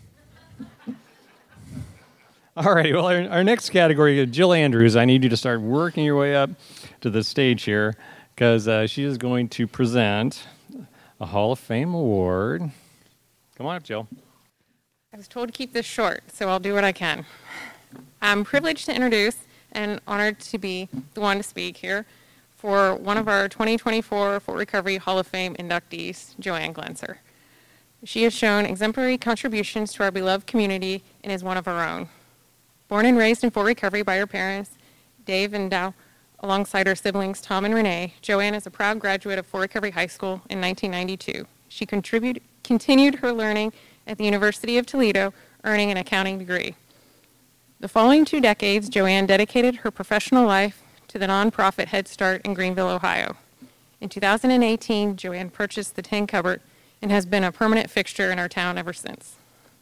All right, well, our next category, Jill Andrews, I need you to start working your way up to the stage here because she is going to present a Hall of Fame award. Come on up, Jill. I was told to keep this short, so I'll do what I can. I'm privileged to introduce and honored to be the one to speak here for one of our 2024 Fort Recovery Hall of Fame inductees, Joanne Glenser. She has shown exemplary contributions to our beloved community and is one of our own. Born and raised in Fort Recovery by her parents, Dave and Dow, alongside her siblings Tom and Renee, Joanne is a proud graduate of Fort Recovery High School in 1992. She continued her learning at the University of Toledo, earning an accounting degree. The following 2 decades, Joanne dedicated her professional life to the nonprofit Head Start in Greenville, Ohio. In 2018, Joanne purchased the tin cupboard and has been a permanent fixture in our town ever since.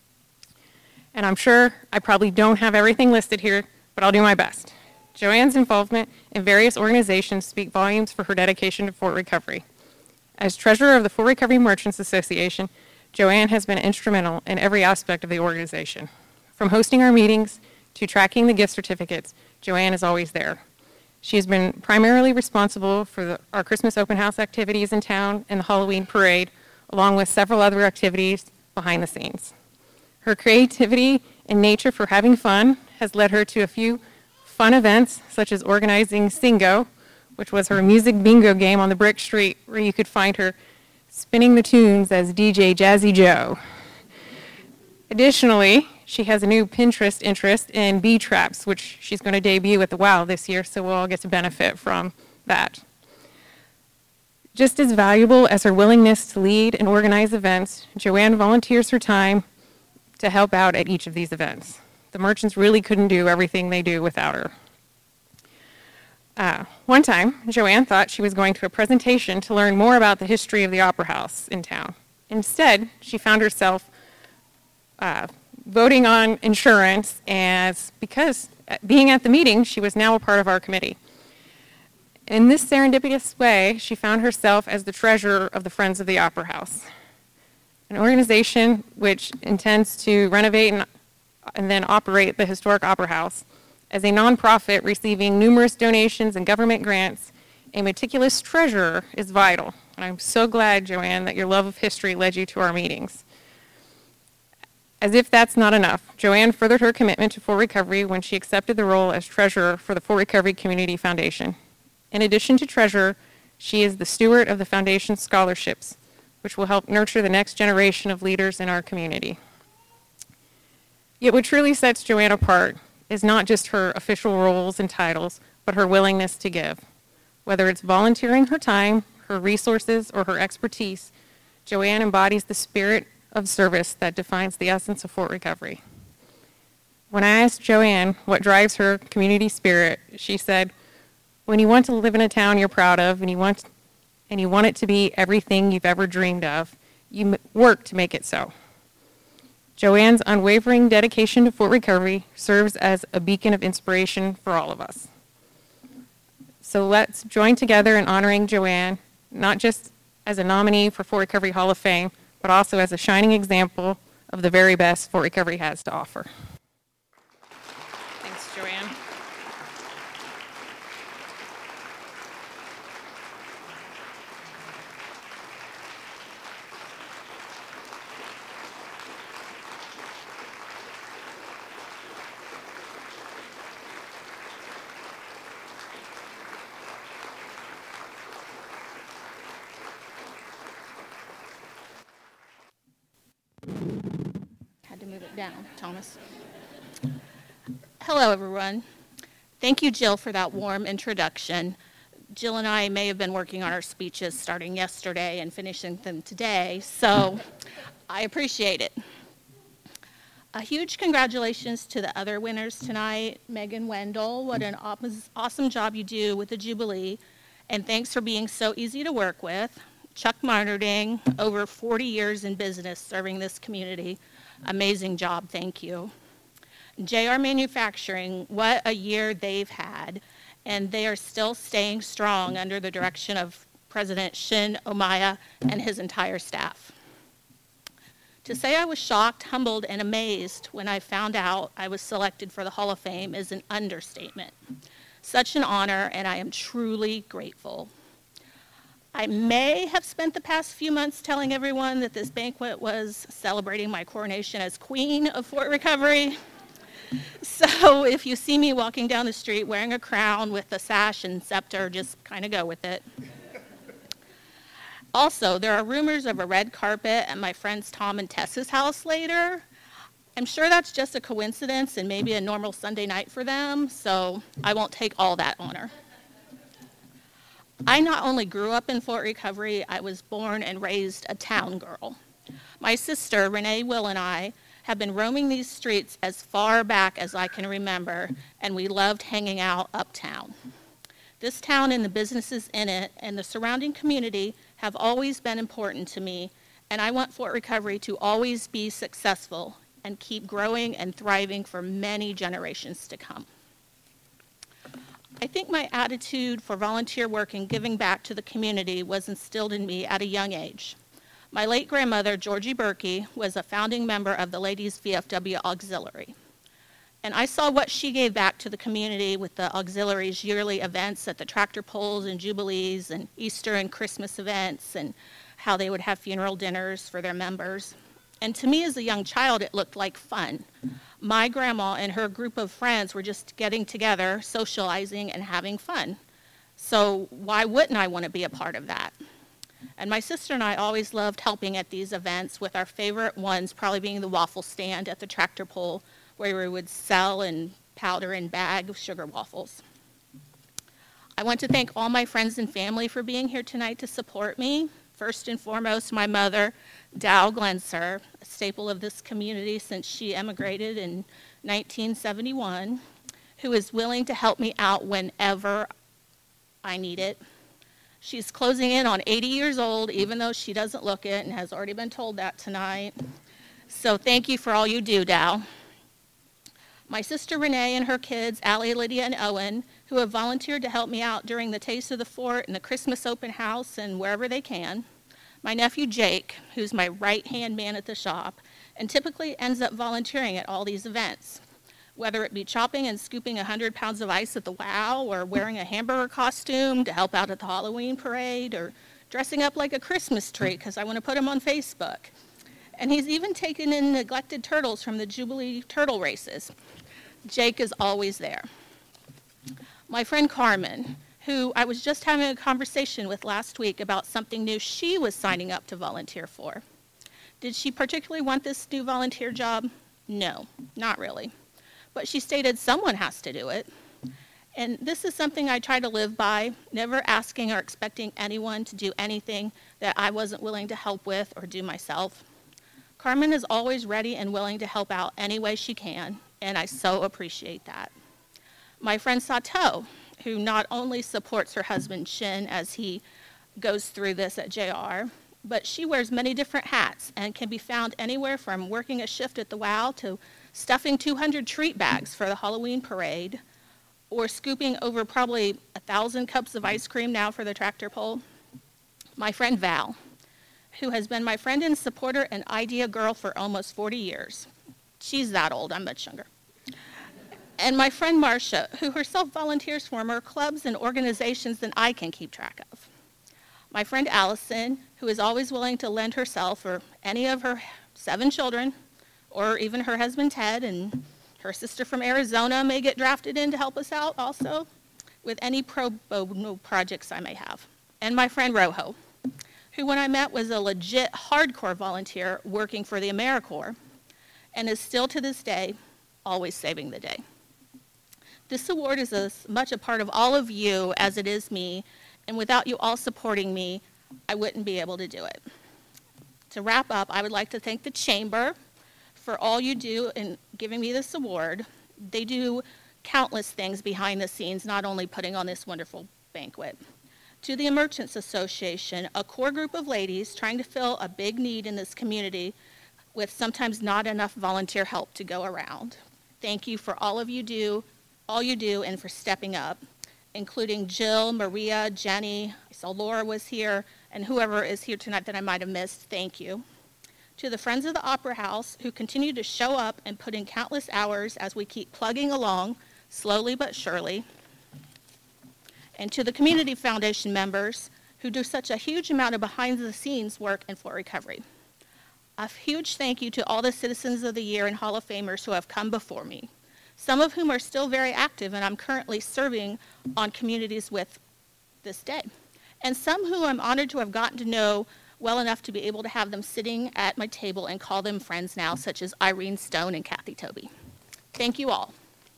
And I'm sure I probably don't have everything listed here, but I'll do my best. Joanne's involvement in various organizations speak volumes for her dedication to Fort Recovery. As treasurer of the Fort Recovery Merchants Association, Joanne has been instrumental in every aspect of the organization. From hosting our meetings to tracking the gift certificates, Joanne is always there. She has been primarily responsible for our Christmas open house activities in town and the Halloween parade, along with several other activities behind the scenes. Her creativity and nature for having fun has led her to a few fun events, such as organizing Singo, which was her music bingo game on the Brick Street, where you could find her spinning the tunes as DJ Jazzy Joe. Additionally, she has a new Pinterest interest in bee traps, which she's going to debut at the WOW this year, so we'll all get to benefit from that. Just as valuable as her willingness to lead and organize events, Joanne volunteers her time to help out at each of these events. The merchants really couldn't do everything they do without her. One time, Joanne thought she was going to a presentation to learn more about the history of the Opera House in town. Instead, she found herself voting on insurance because being at the meeting, she was now a part of our committee. In this serendipitous way, she found herself as the treasurer of the Friends of the Opera House, an organization which intends to renovate and then operate the historic Opera House As a nonprofit receiving numerous donations and government grants, a meticulous treasurer is vital. And I'm so glad, Joanne, that your love of history led you to our meetings. As if that's not enough, Joanne furthered her commitment to Fort Recovery when she accepted the role as treasurer for the Fort Recovery Community Foundation. In addition to treasurer, she is the steward of the foundation's scholarships, which will help nurture the next generation of leaders in our community. Yet what truly sets Joanne apart is not just her official roles and titles, but her willingness to give. Whether it's volunteering her time, her resources, or her expertise, Joanne embodies the spirit of service that defines the essence of Fort Recovery. When I asked Joanne what drives her community spirit, she said, when you want to live in a town you're proud of and you want it to be everything you've ever dreamed of, you work to make it so. Joanne's unwavering dedication to Fort Recovery serves as a beacon of inspiration for all of us. So let's join together in honoring Joanne, not just as a nominee for Fort Recovery Hall of Fame, but also as a shining example of the very best Fort Recovery has to offer. Thanks, Joanne. Had to move it down, Thomas. Hello, everyone. Thank you, Jill, for that warm introduction. Jill and I may have been working on our speeches starting yesterday and finishing them today, so I appreciate it. A huge congratulations to the other winners tonight. Megan Wendell, what an awesome job you do with the Jubilee, and thanks for being so easy to work with. Chuck Marnerding, over 40 years in business serving this community. Amazing job, thank you. JR Manufacturing, what a year they've had, and they are still staying strong under the direction of President Shin Omaya and his entire staff. To say I was shocked, humbled, and amazed when I found out I was selected for the Hall of Fame is an understatement. Such an honor, and I am truly grateful. I may have spent the past few months telling everyone that this banquet was celebrating my coronation as Queen of Fort Recovery. So if you see me walking down the street wearing a crown with a sash and scepter, just kind of go with it. Also, there are rumors of a red carpet at my friends Tom and Tess's house later. I'm sure that's just a coincidence and maybe a normal Sunday night for them, so I won't take all that honor. I not only grew up in Fort Recovery, I was born and raised a town girl. My sister, Renee Will, and I have been roaming these streets as far back as I can remember, and we loved hanging out uptown. This town and the businesses in it and the surrounding community have always been important to me, and I want Fort Recovery to always be successful and keep growing and thriving for many generations to come. I think my attitude for volunteer work and giving back to the community was instilled in me at a young age. My late grandmother, Georgie Berkey, was a founding member of the Ladies VFW Auxiliary. And I saw what she gave back to the community with the auxiliary's yearly events at the tractor pulls and jubilees and Easter and Christmas events and how they would have funeral dinners for their members. And to me as a young child, it looked like fun. My grandma and her group of friends were just getting together, socializing, and having fun. So why wouldn't I want to be a part of that? And my sister and I always loved helping at these events, with our favorite ones probably being the waffle stand at the tractor pull, where we would sell and powder and bag sugar waffles. I want to thank all my friends and family for being here tonight to support me. First and foremost, my mother, Dow Glenser, a staple of this community since she emigrated in 1971, who is willing to help me out whenever I need it. She's closing in on 80 years old, even though she doesn't look it and has already been told that tonight. So thank you for all you do, Dow. My sister Renee and her kids, Allie, Lydia, and Owen, who have volunteered to help me out during the Taste of the Fort and the Christmas open house and wherever they can. My nephew Jake, who's my right-hand man at the shop, and typically ends up volunteering at all these events. Whether it be chopping and scooping 100 pounds of ice at the WOW, or wearing a hamburger costume to help out at the Halloween parade, or dressing up like a Christmas tree because I want to put him on Facebook. And he's even taken in neglected turtles from the Jubilee turtle races. Jake is always there. My friend Carmen, who I was just having a conversation with last week about something new she was signing up to volunteer for. Did she particularly want this new volunteer job? No, not really. But she stated someone has to do it. And this is something I try to live by, never asking or expecting anyone to do anything that I wasn't willing to help with or do myself. Carmen is always ready and willing to help out any way she can, and I so appreciate that. My friend Sato, who not only supports her husband Shin as he goes through this at JR, but she wears many different hats and can be found anywhere from working a shift at the WOW to stuffing 200 treat bags for the Halloween parade, or scooping over probably 1,000 cups of ice cream now for the tractor pull. My friend Val, who has been my friend and supporter and idea girl for almost 40 years. She's that old, I'm much younger. And my friend Marcia, who herself volunteers for more clubs and organizations than I can keep track of. My friend Allison, who is always willing to lend herself or any of her 7 children, or even her husband Ted, and her sister from Arizona may get drafted in to help us out also with any pro bono projects I may have. And my friend Rojo, who when I met was a legit hardcore volunteer working for the AmeriCorps, and is still to this day always saving the day. This award is as much a part of all of you as it is me, and without you all supporting me, I wouldn't be able to do it. To wrap up, I would like to thank the Chamber for all you do in giving me this award. They do countless things behind the scenes, not only putting on this wonderful banquet. To the Merchants Association, a core group of ladies trying to fill a big need in this community with sometimes not enough volunteer help to go around. Thank you for all you do, and for stepping up, including Jill, Maria, Jenny, I saw Laura was here, and whoever is here tonight that I might have missed, thank you. To the Friends of the Opera House, who continue to show up and put in countless hours as we keep plugging along, slowly but surely. And to the Community Foundation members, who do such a huge amount of behind-the-scenes work in Florida Recovery. A huge thank you to all the Citizens of the Year and Hall of Famers who have come before me, some of whom are still very active and I'm currently serving on communities with this day, and some who I'm honored to have gotten to know well enough to be able to have them sitting at my table and call them friends now, such as Irene Stone and Kathy Toby. Thank you all.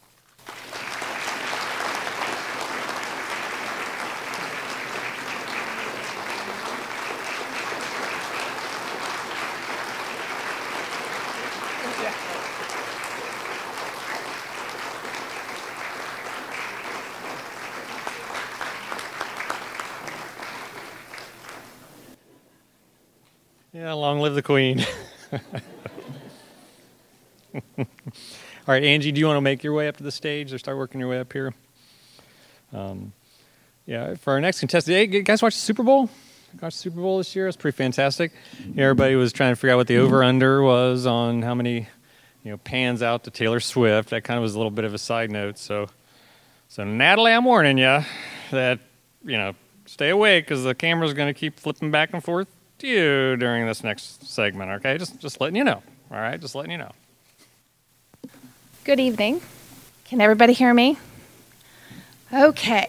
Yeah, long live the Queen. All right, Angie, do you want to make your way up to the stage or start working your way up here? Yeah, for our next contestant, hey, you guys watch the Super Bowl? Watched the Super Bowl this year? It's pretty fantastic. Everybody was trying to figure out what the over-under was on how many, pans out to Taylor Swift. That kind of was a little bit of a side note. So Natalie, I'm warning you that, stay awake because the camera's going to keep flipping back and forth to you during this next segment, okay? Just letting you know, all right? Just letting you know. Good evening. Can everybody hear me? Okay.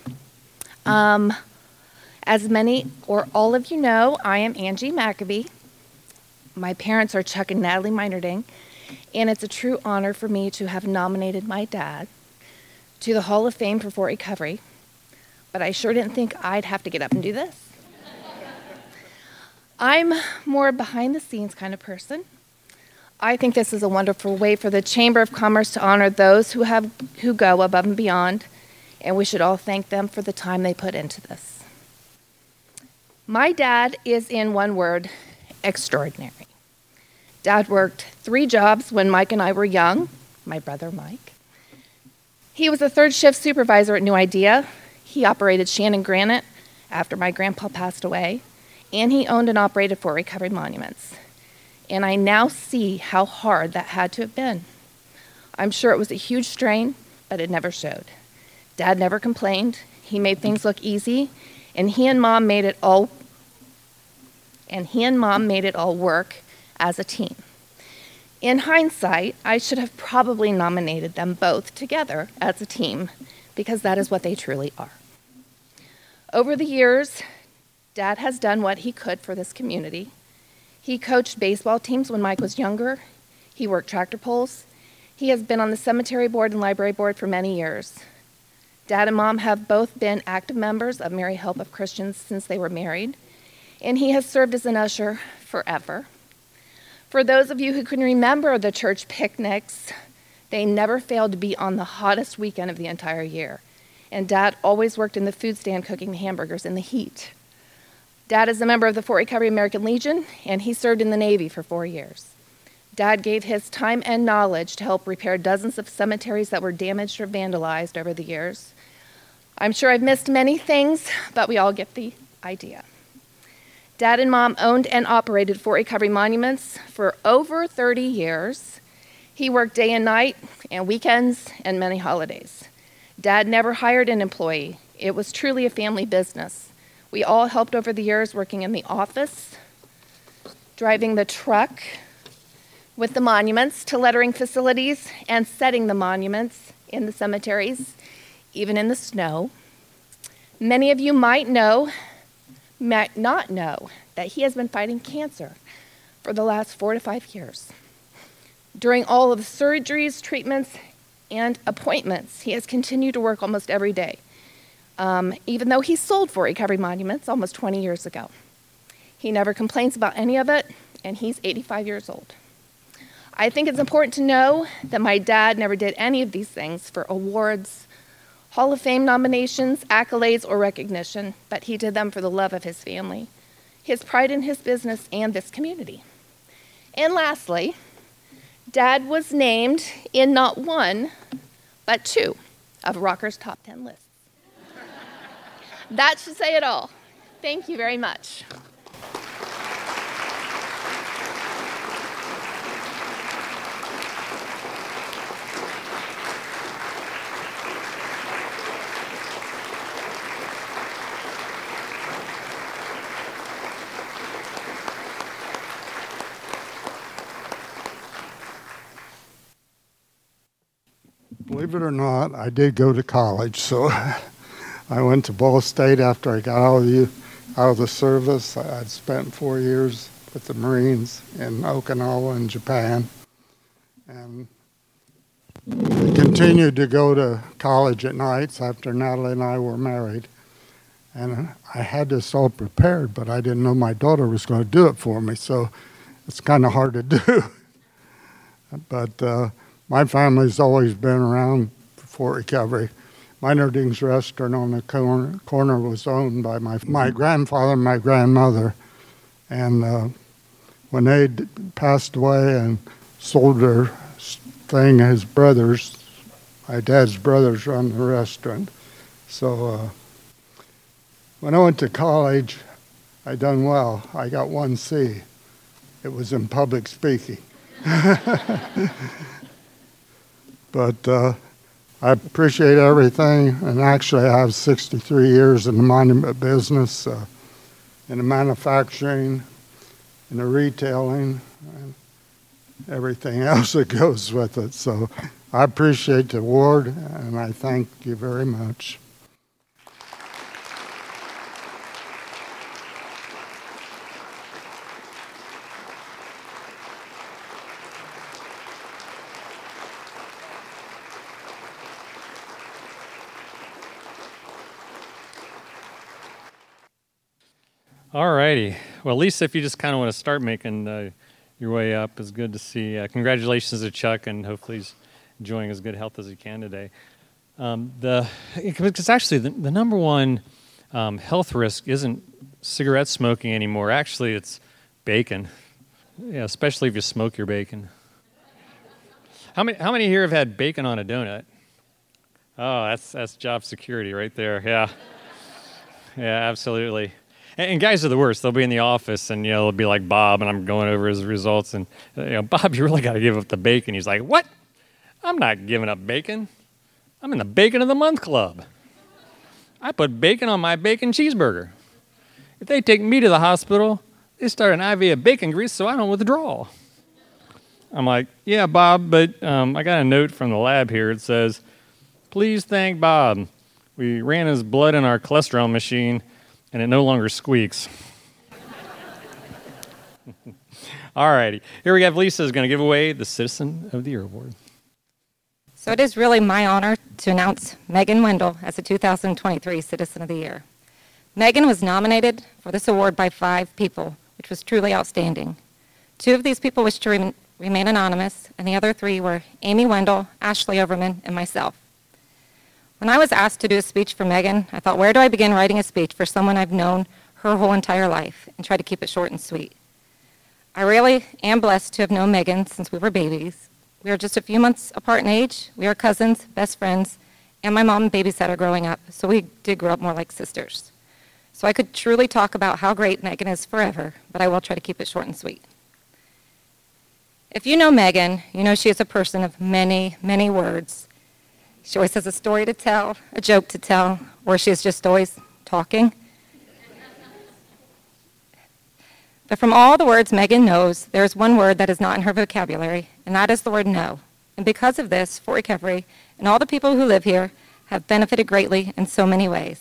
As many or all of you know, I am Angie Maccabee. My parents are Chuck and Natalie Meinerding, and it's a true honor for me to have nominated my dad to the Hall of Fame for Fort Recovery, but I sure didn't think I'd have to get up and do this. I'm more behind-the-scenes kind of person. I think this is a wonderful way for the Chamber of Commerce to honor those who go above and beyond, and we should all thank them for the time they put into this. My dad is, in one word, extraordinary. Dad worked 3 jobs when Mike and I were young, my brother Mike. He was a 3rd shift supervisor at New Idea. He operated Shannon Granite after my grandpa passed away, and he owned and operated Fort Recovery Monuments. And I now see how hard that had to have been. I'm sure it was a huge strain, but it never showed. Dad never complained. He made things look easy, and he and Mom made it all work as a team. In hindsight, I should have probably nominated them both together as a team, because that is what they truly are. Over the years, Dad has done what he could for this community. He coached baseball teams when Mike was younger. He worked tractor pulls. He has been on the cemetery board and library board for many years. Dad and Mom have both been active members of Mary Help of Christians since they were married, and he has served as an usher forever. For those of you who can remember the church picnics, they never failed to be on the hottest weekend of the entire year. And Dad always worked in the food stand cooking the hamburgers in the heat. Dad is a member of the Fort Recovery American Legion, and he served in the Navy for 4 years. Dad gave his time and knowledge to help repair dozens of cemeteries that were damaged or vandalized over the years. I'm sure I've missed many things, but we all get the idea. Dad and Mom owned and operated Fort Recovery monuments for over 30 years. He worked day and night and weekends and many holidays. Dad never hired an employee. It was truly a family business. We all helped over the years working in the office, driving the truck with the monuments to lettering facilities and setting the monuments in the cemeteries, even in the snow. Many of you might not know that he has been fighting cancer for the last 4 to 5 years. During all of the surgeries, treatments, and appointments, he has continued to work almost every day, even though he sold Fort Recovery monuments almost 20 years ago. He never complains about any of it, and he's 85 years old. I think it's important to know that my dad never did any of these things for awards, Hall of Fame nominations, accolades, or recognition, but he did them for the love of his family, his pride in his business, and this community. And lastly, Dad was named in not one, but 2 of Rocker's Top 10 lists. That should say it all. Thank you very much. Believe it or not, I did go to college, so I went to Ball State after I got out of the service. I'd spent 4 years with the Marines in Okinawa and Japan, and I continued to go to college at nights after Natalie and I were married. And I had this all prepared, but I didn't know my daughter was going to do it for me, so it's kind of hard to do. But my family's always been around Fort Recovery. Meinerding's restaurant on the corner was owned by my grandfather and my grandmother. And when they passed away and sold their thing, his brothers, my dad's brothers, run the restaurant. So when I went to college, I done well. I got 1C. It was in public speaking. But I appreciate everything, and actually I have 63 years in the monument business, in the manufacturing, in the retailing, and everything else that goes with it. So I appreciate the award, and I thank you very much. All righty. Well, Lisa, if you just kind of want to start making your way up, it's good to see. Congratulations to Chuck, and hopefully he's enjoying as good health as he can today. Because actually, the number one health risk isn't cigarette smoking anymore. Actually, it's bacon. Yeah, especially if you smoke your bacon. How many here have had bacon on a donut? Oh, that's job security right there. Yeah. Yeah, absolutely. And guys are the worst. They'll be in the office, and it'll be like Bob, and I'm going over his results, and Bob, you really got to give up the bacon. He's like, what? I'm not giving up bacon. I'm in the Bacon of the Month Club. I put bacon on my bacon cheeseburger. If they take me to the hospital, they start an IV of bacon grease so I don't withdraw. I'm like, yeah, Bob, but I got a note from the lab here. It says, please thank Bob. We ran his blood in our cholesterol machine, and it no longer squeaks. All righty. Here we have Lisa is going to give away the Citizen of the Year Award. So it is really my honor to announce Megan Wendell as the 2023 Citizen of the Year. Megan was nominated for this award by 5 people, which was truly outstanding. 2 of these people wished to remain anonymous, and the other 3 were Amy Wendell, Ashley Overman, and myself. When I was asked to do a speech for Megan, I thought, where do I begin writing a speech for someone I've known her whole entire life, and try to keep it short and sweet? I really am blessed to have known Megan since we were babies. We are just a few months apart in age. We are cousins, best friends, and my mom babysat her growing up, so we did grow up more like sisters. So I could truly talk about how great Megan is forever, but I will try to keep it short and sweet. If you know Megan, you know she is a person of many, many words. She always has a story to tell, a joke to tell, or she is just always talking. But from all the words Megan knows, there is one word that is not in her vocabulary, and that is the word no. And because of this, Fort Recovery and all the people who live here have benefited greatly in so many ways.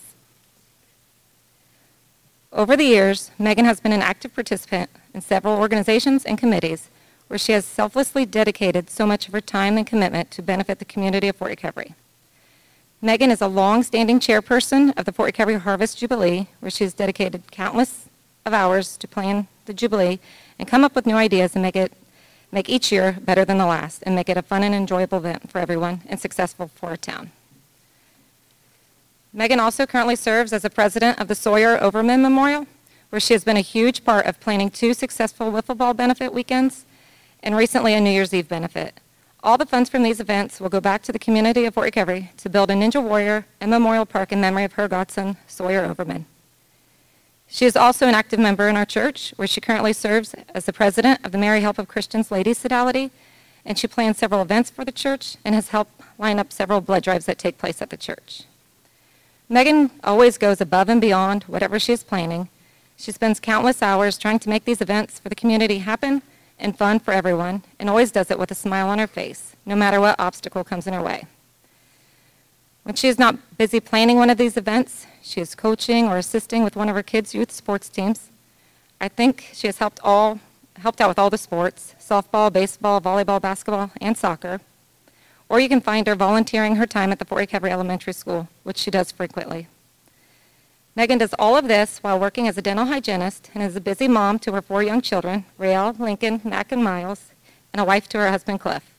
Over the years, Megan has been an active participant in several organizations and committees where she has selflessly dedicated so much of her time and commitment to benefit the community of Fort Recovery. Megan is a long-standing chairperson of the Fort Recovery Harvest Jubilee, where she has dedicated countless of hours to plan the Jubilee and come up with new ideas and make each year better than the last and make it a fun and enjoyable event for everyone and successful for our town. Megan also currently serves as the president of the Sawyer Overman Memorial, where she has been a huge part of planning 2 successful wiffle ball benefit weekends and recently a New Year's Eve benefit. All the funds from these events will go back to the community of Fort Recovery to build a Ninja Warrior and Memorial Park in memory of her godson, Sawyer Overman. She is also an active member in our church, where she currently serves as the president of the Mary Help of Christians Ladies Sodality, and she plans several events for the church and has helped line up several blood drives that take place at the church. Megan always goes above and beyond whatever she is planning. She spends countless hours trying to make these events for the community happen and fun for everyone, and always does it with a smile on her face, no matter what obstacle comes in her way. When she is not busy planning one of these events, she is coaching or assisting with one of her kids' youth sports teams. I think she has helped out with all the sports, softball, baseball, volleyball, basketball, and soccer. Or you can find her volunteering her time at the Fort Recovery Elementary School, which she does frequently. Megan does all of this while working as a dental hygienist and is a busy mom to her 4 young children, Rael, Lincoln, Mac, and Miles, and a wife to her husband, Cliff.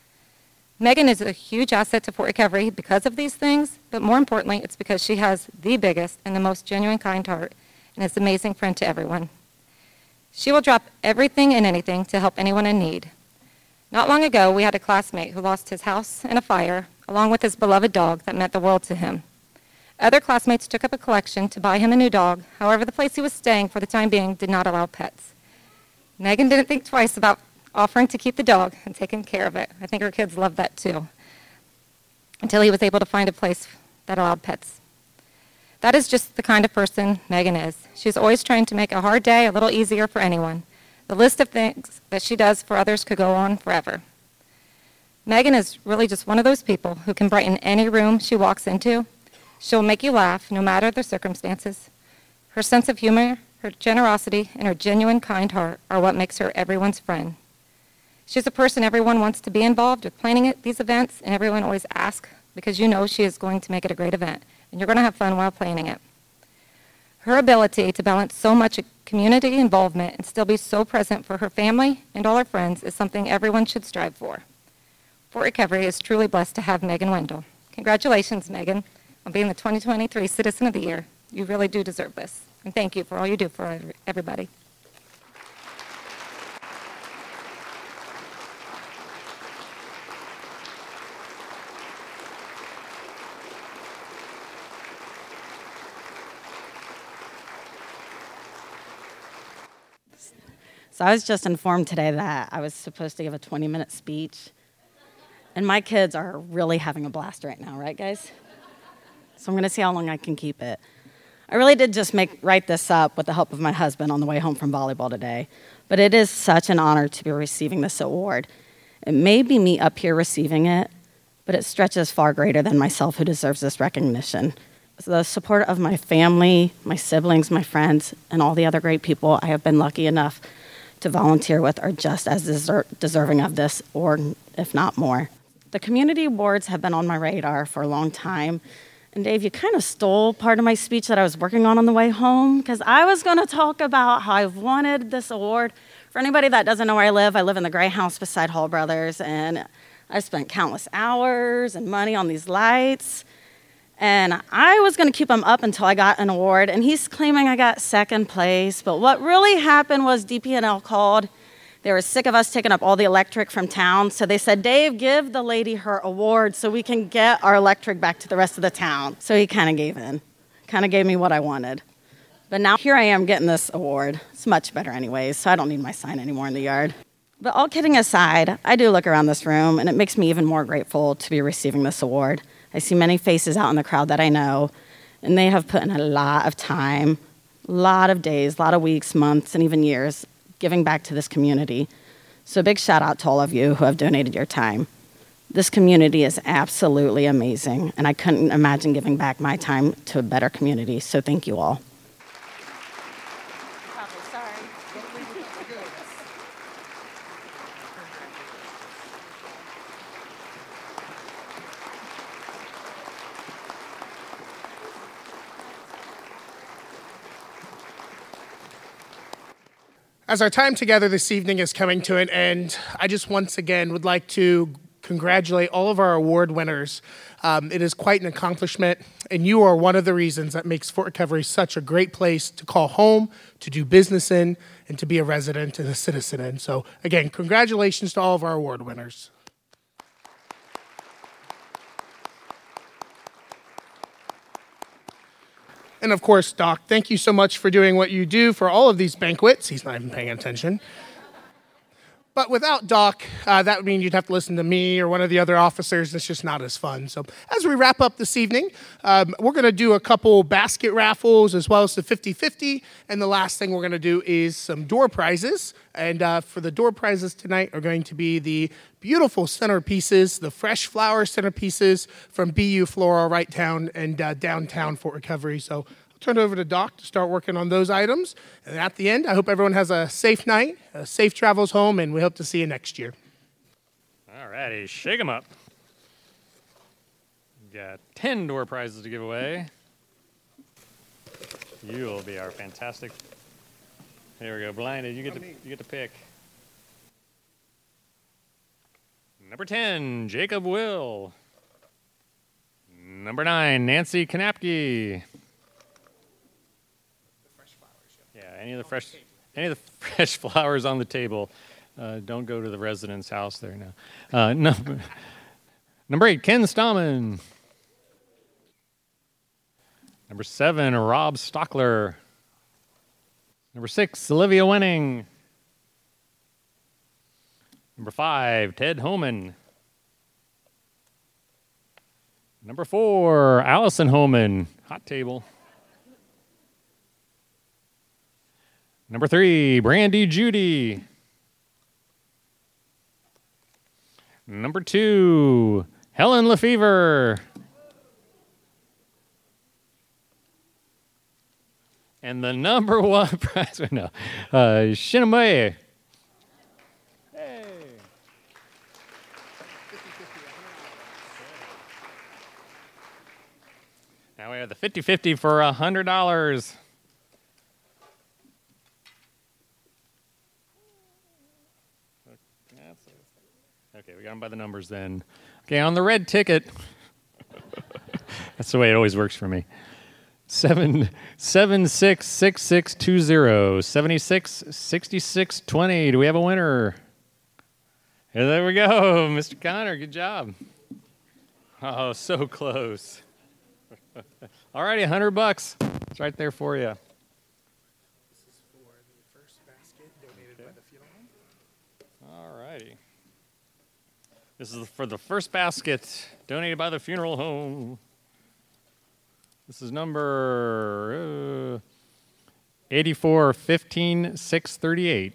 Megan is a huge asset to Fort Recovery because of these things, but more importantly, it's because she has the biggest and the most genuine kind heart and is an amazing friend to everyone. She will drop everything and anything to help anyone in need. Not long ago, we had a classmate who lost his house in a fire, along with his beloved dog that meant the world to him. Other classmates took up a collection to buy him a new dog. However, the place he was staying for the time being did not allow pets. Megan didn't think twice about offering to keep the dog and taking care of it. I think her kids loved that too, until he was able to find a place that allowed pets. That is just the kind of person Megan is. She's always trying to make a hard day a little easier for anyone. The list of things that she does for others could go on forever. Megan is really just one of those people who can brighten any room she walks into. She'll make you laugh no matter the circumstances. Her sense of humor, her generosity, and her genuine kind heart are what makes her everyone's friend. She's a person everyone wants to be involved with planning these events, and everyone always asks because you know she is going to make it a great event, and you're going to have fun while planning it. Her ability to balance so much community involvement and still be so present for her family and all her friends is something everyone should strive for. Fort Recovery is truly blessed to have Megan Wendell. Congratulations, Megan, on being the 2023 Citizen of the Year. You really do deserve this, and thank you for all you do for everybody. So I was just informed today that I was supposed to give a 20-minute speech, And my kids are really having a blast right now, right, guys? So I'm going to see how long I can keep it. I really did just write this up with the help of my husband on the way home from volleyball today. But it is such an honor to be receiving this award. It may be me up here receiving it, but it stretches far greater than myself who deserves this recognition. The support of my family, my siblings, my friends, and all the other great people I have been lucky enough to volunteer with are just as deserving of this, or if not more. The community awards have been on my radar for a long time. And Dave, you kind of stole part of my speech that I was working on the way home, because I was going to talk about how I've wanted this award. For anybody that doesn't know where I live in the gray house beside Hall Brothers, and I spent countless hours and money on these lights. And I was going to keep them up until I got an award, and he's claiming I got second place. But what really happened was DP&L called. They were sick of us taking up all the electric from town, so they said, Dave, give the lady her award so we can get our electric back to the rest of the town. So he kind of gave in, kind of gave me what I wanted. But now here I am getting this award. It's much better anyways, so I don't need my sign anymore in the yard. But all kidding aside, I do look around this room, and it makes me even more grateful to be receiving this award. I see many faces out in the crowd that I know, and they have put in a lot of time, a lot of days, a lot of weeks, months, and even years giving back to this community. So a big shout out to all of you who have donated your time. This community is absolutely amazing, and I couldn't imagine giving back my time to a better community, so thank you all. As our time together this evening is coming to an end, I just once again would like to congratulate all of our award winners. It is quite an accomplishment, and you are one of the reasons that makes Fort Recovery such a great place to call home, to do business in, and to be a resident and a citizen in. So again, congratulations to all of our award winners. And of course, Doc, thank you so much for doing what you do for all of these banquets. He's not even paying attention. But without Doc, that would mean you'd have to listen to me or one of the other officers. It's just not as fun. So as we wrap up this evening, we're going to do a couple basket raffles as well as the 50-50. And the last thing we're going to do is some door prizes. And for the door prizes tonight are going to be the beautiful centerpieces, the fresh flower centerpieces from BU Floral right down and downtown Fort Recovery. So turn it over to Doc to start working on those items. And at the end, I hope everyone has a safe night, safe travels home, and we hope to see you next year. All righty, shake them up. Got 10 door prizes to give away. You will be our fantastic. Here we go, blinded. You get to pick. Number 10, Jacob Will. Number 9, Nancy Kanapke. Any of the fresh flowers on the table. Don't go to the resident's house there now. Number 8, Ken Stallman. Number 7, Rob Stockler. Number 6, Olivia Wenning. Number 5, Ted Homan. Number 4, Allison Homan. Hot table. Number 3, Brandy Judy. Number 2, Helen Lefevre. And the number 1 prize, no, Shinamue. Hey. Now we have the 50-50 for $100. Okay, we got them by the numbers then. Okay, on the red ticket. That's the way it always works for me. 766620, 766620. Do we have a winner? Yeah, there we go, Mr. Connor. Good job. Oh, so close. All righty, $100. It's right there for you. This is for the first basket donated by the funeral home. All righty. This is for the first basket donated by the funeral home. This is number 84-15-638.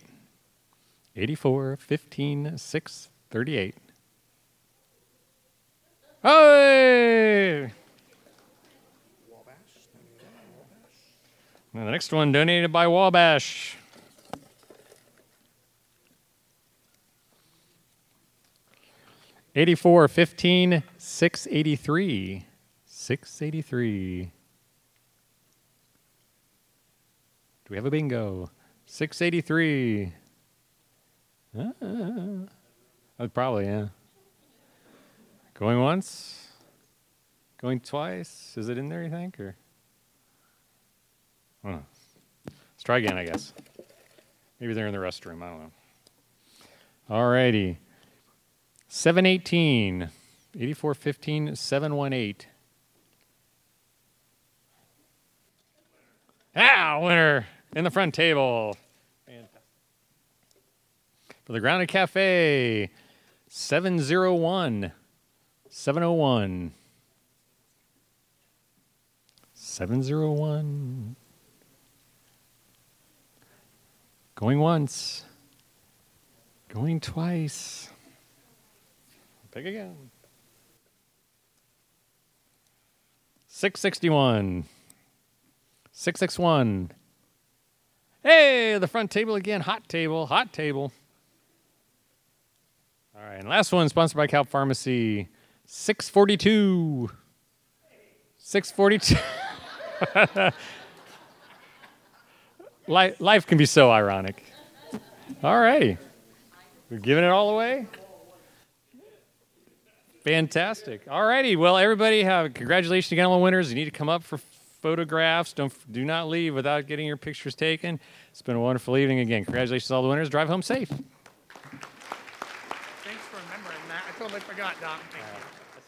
84-15-638. Hey! Now the next one donated by Wabash. $84.15 $683. Do we have a bingo? $683. Probably, yeah. Going once? Going twice? Is it in there, you think? Or let's try again, I guess. Maybe they're in the restroom. I don't know. All righty. 718. 8415 718. Winner in the front table. For the Grounded Cafe, 701. 701. 701. Going once. Going twice. Pick again. 661. 661. Hey, the front table again. Hot table. Hot table. All right, and last one, sponsored by Cow Pharmacy. 642. 642. Life can be so ironic. All righty. We're giving it all away? Fantastic. All righty. Well, everybody, congratulations again, all the winners. You need to come up for photographs. Do not leave without getting your pictures taken. It's been a wonderful evening again. Congratulations to all the winners. Drive home safe. Thanks for remembering that. I totally forgot, Doc. Thank you.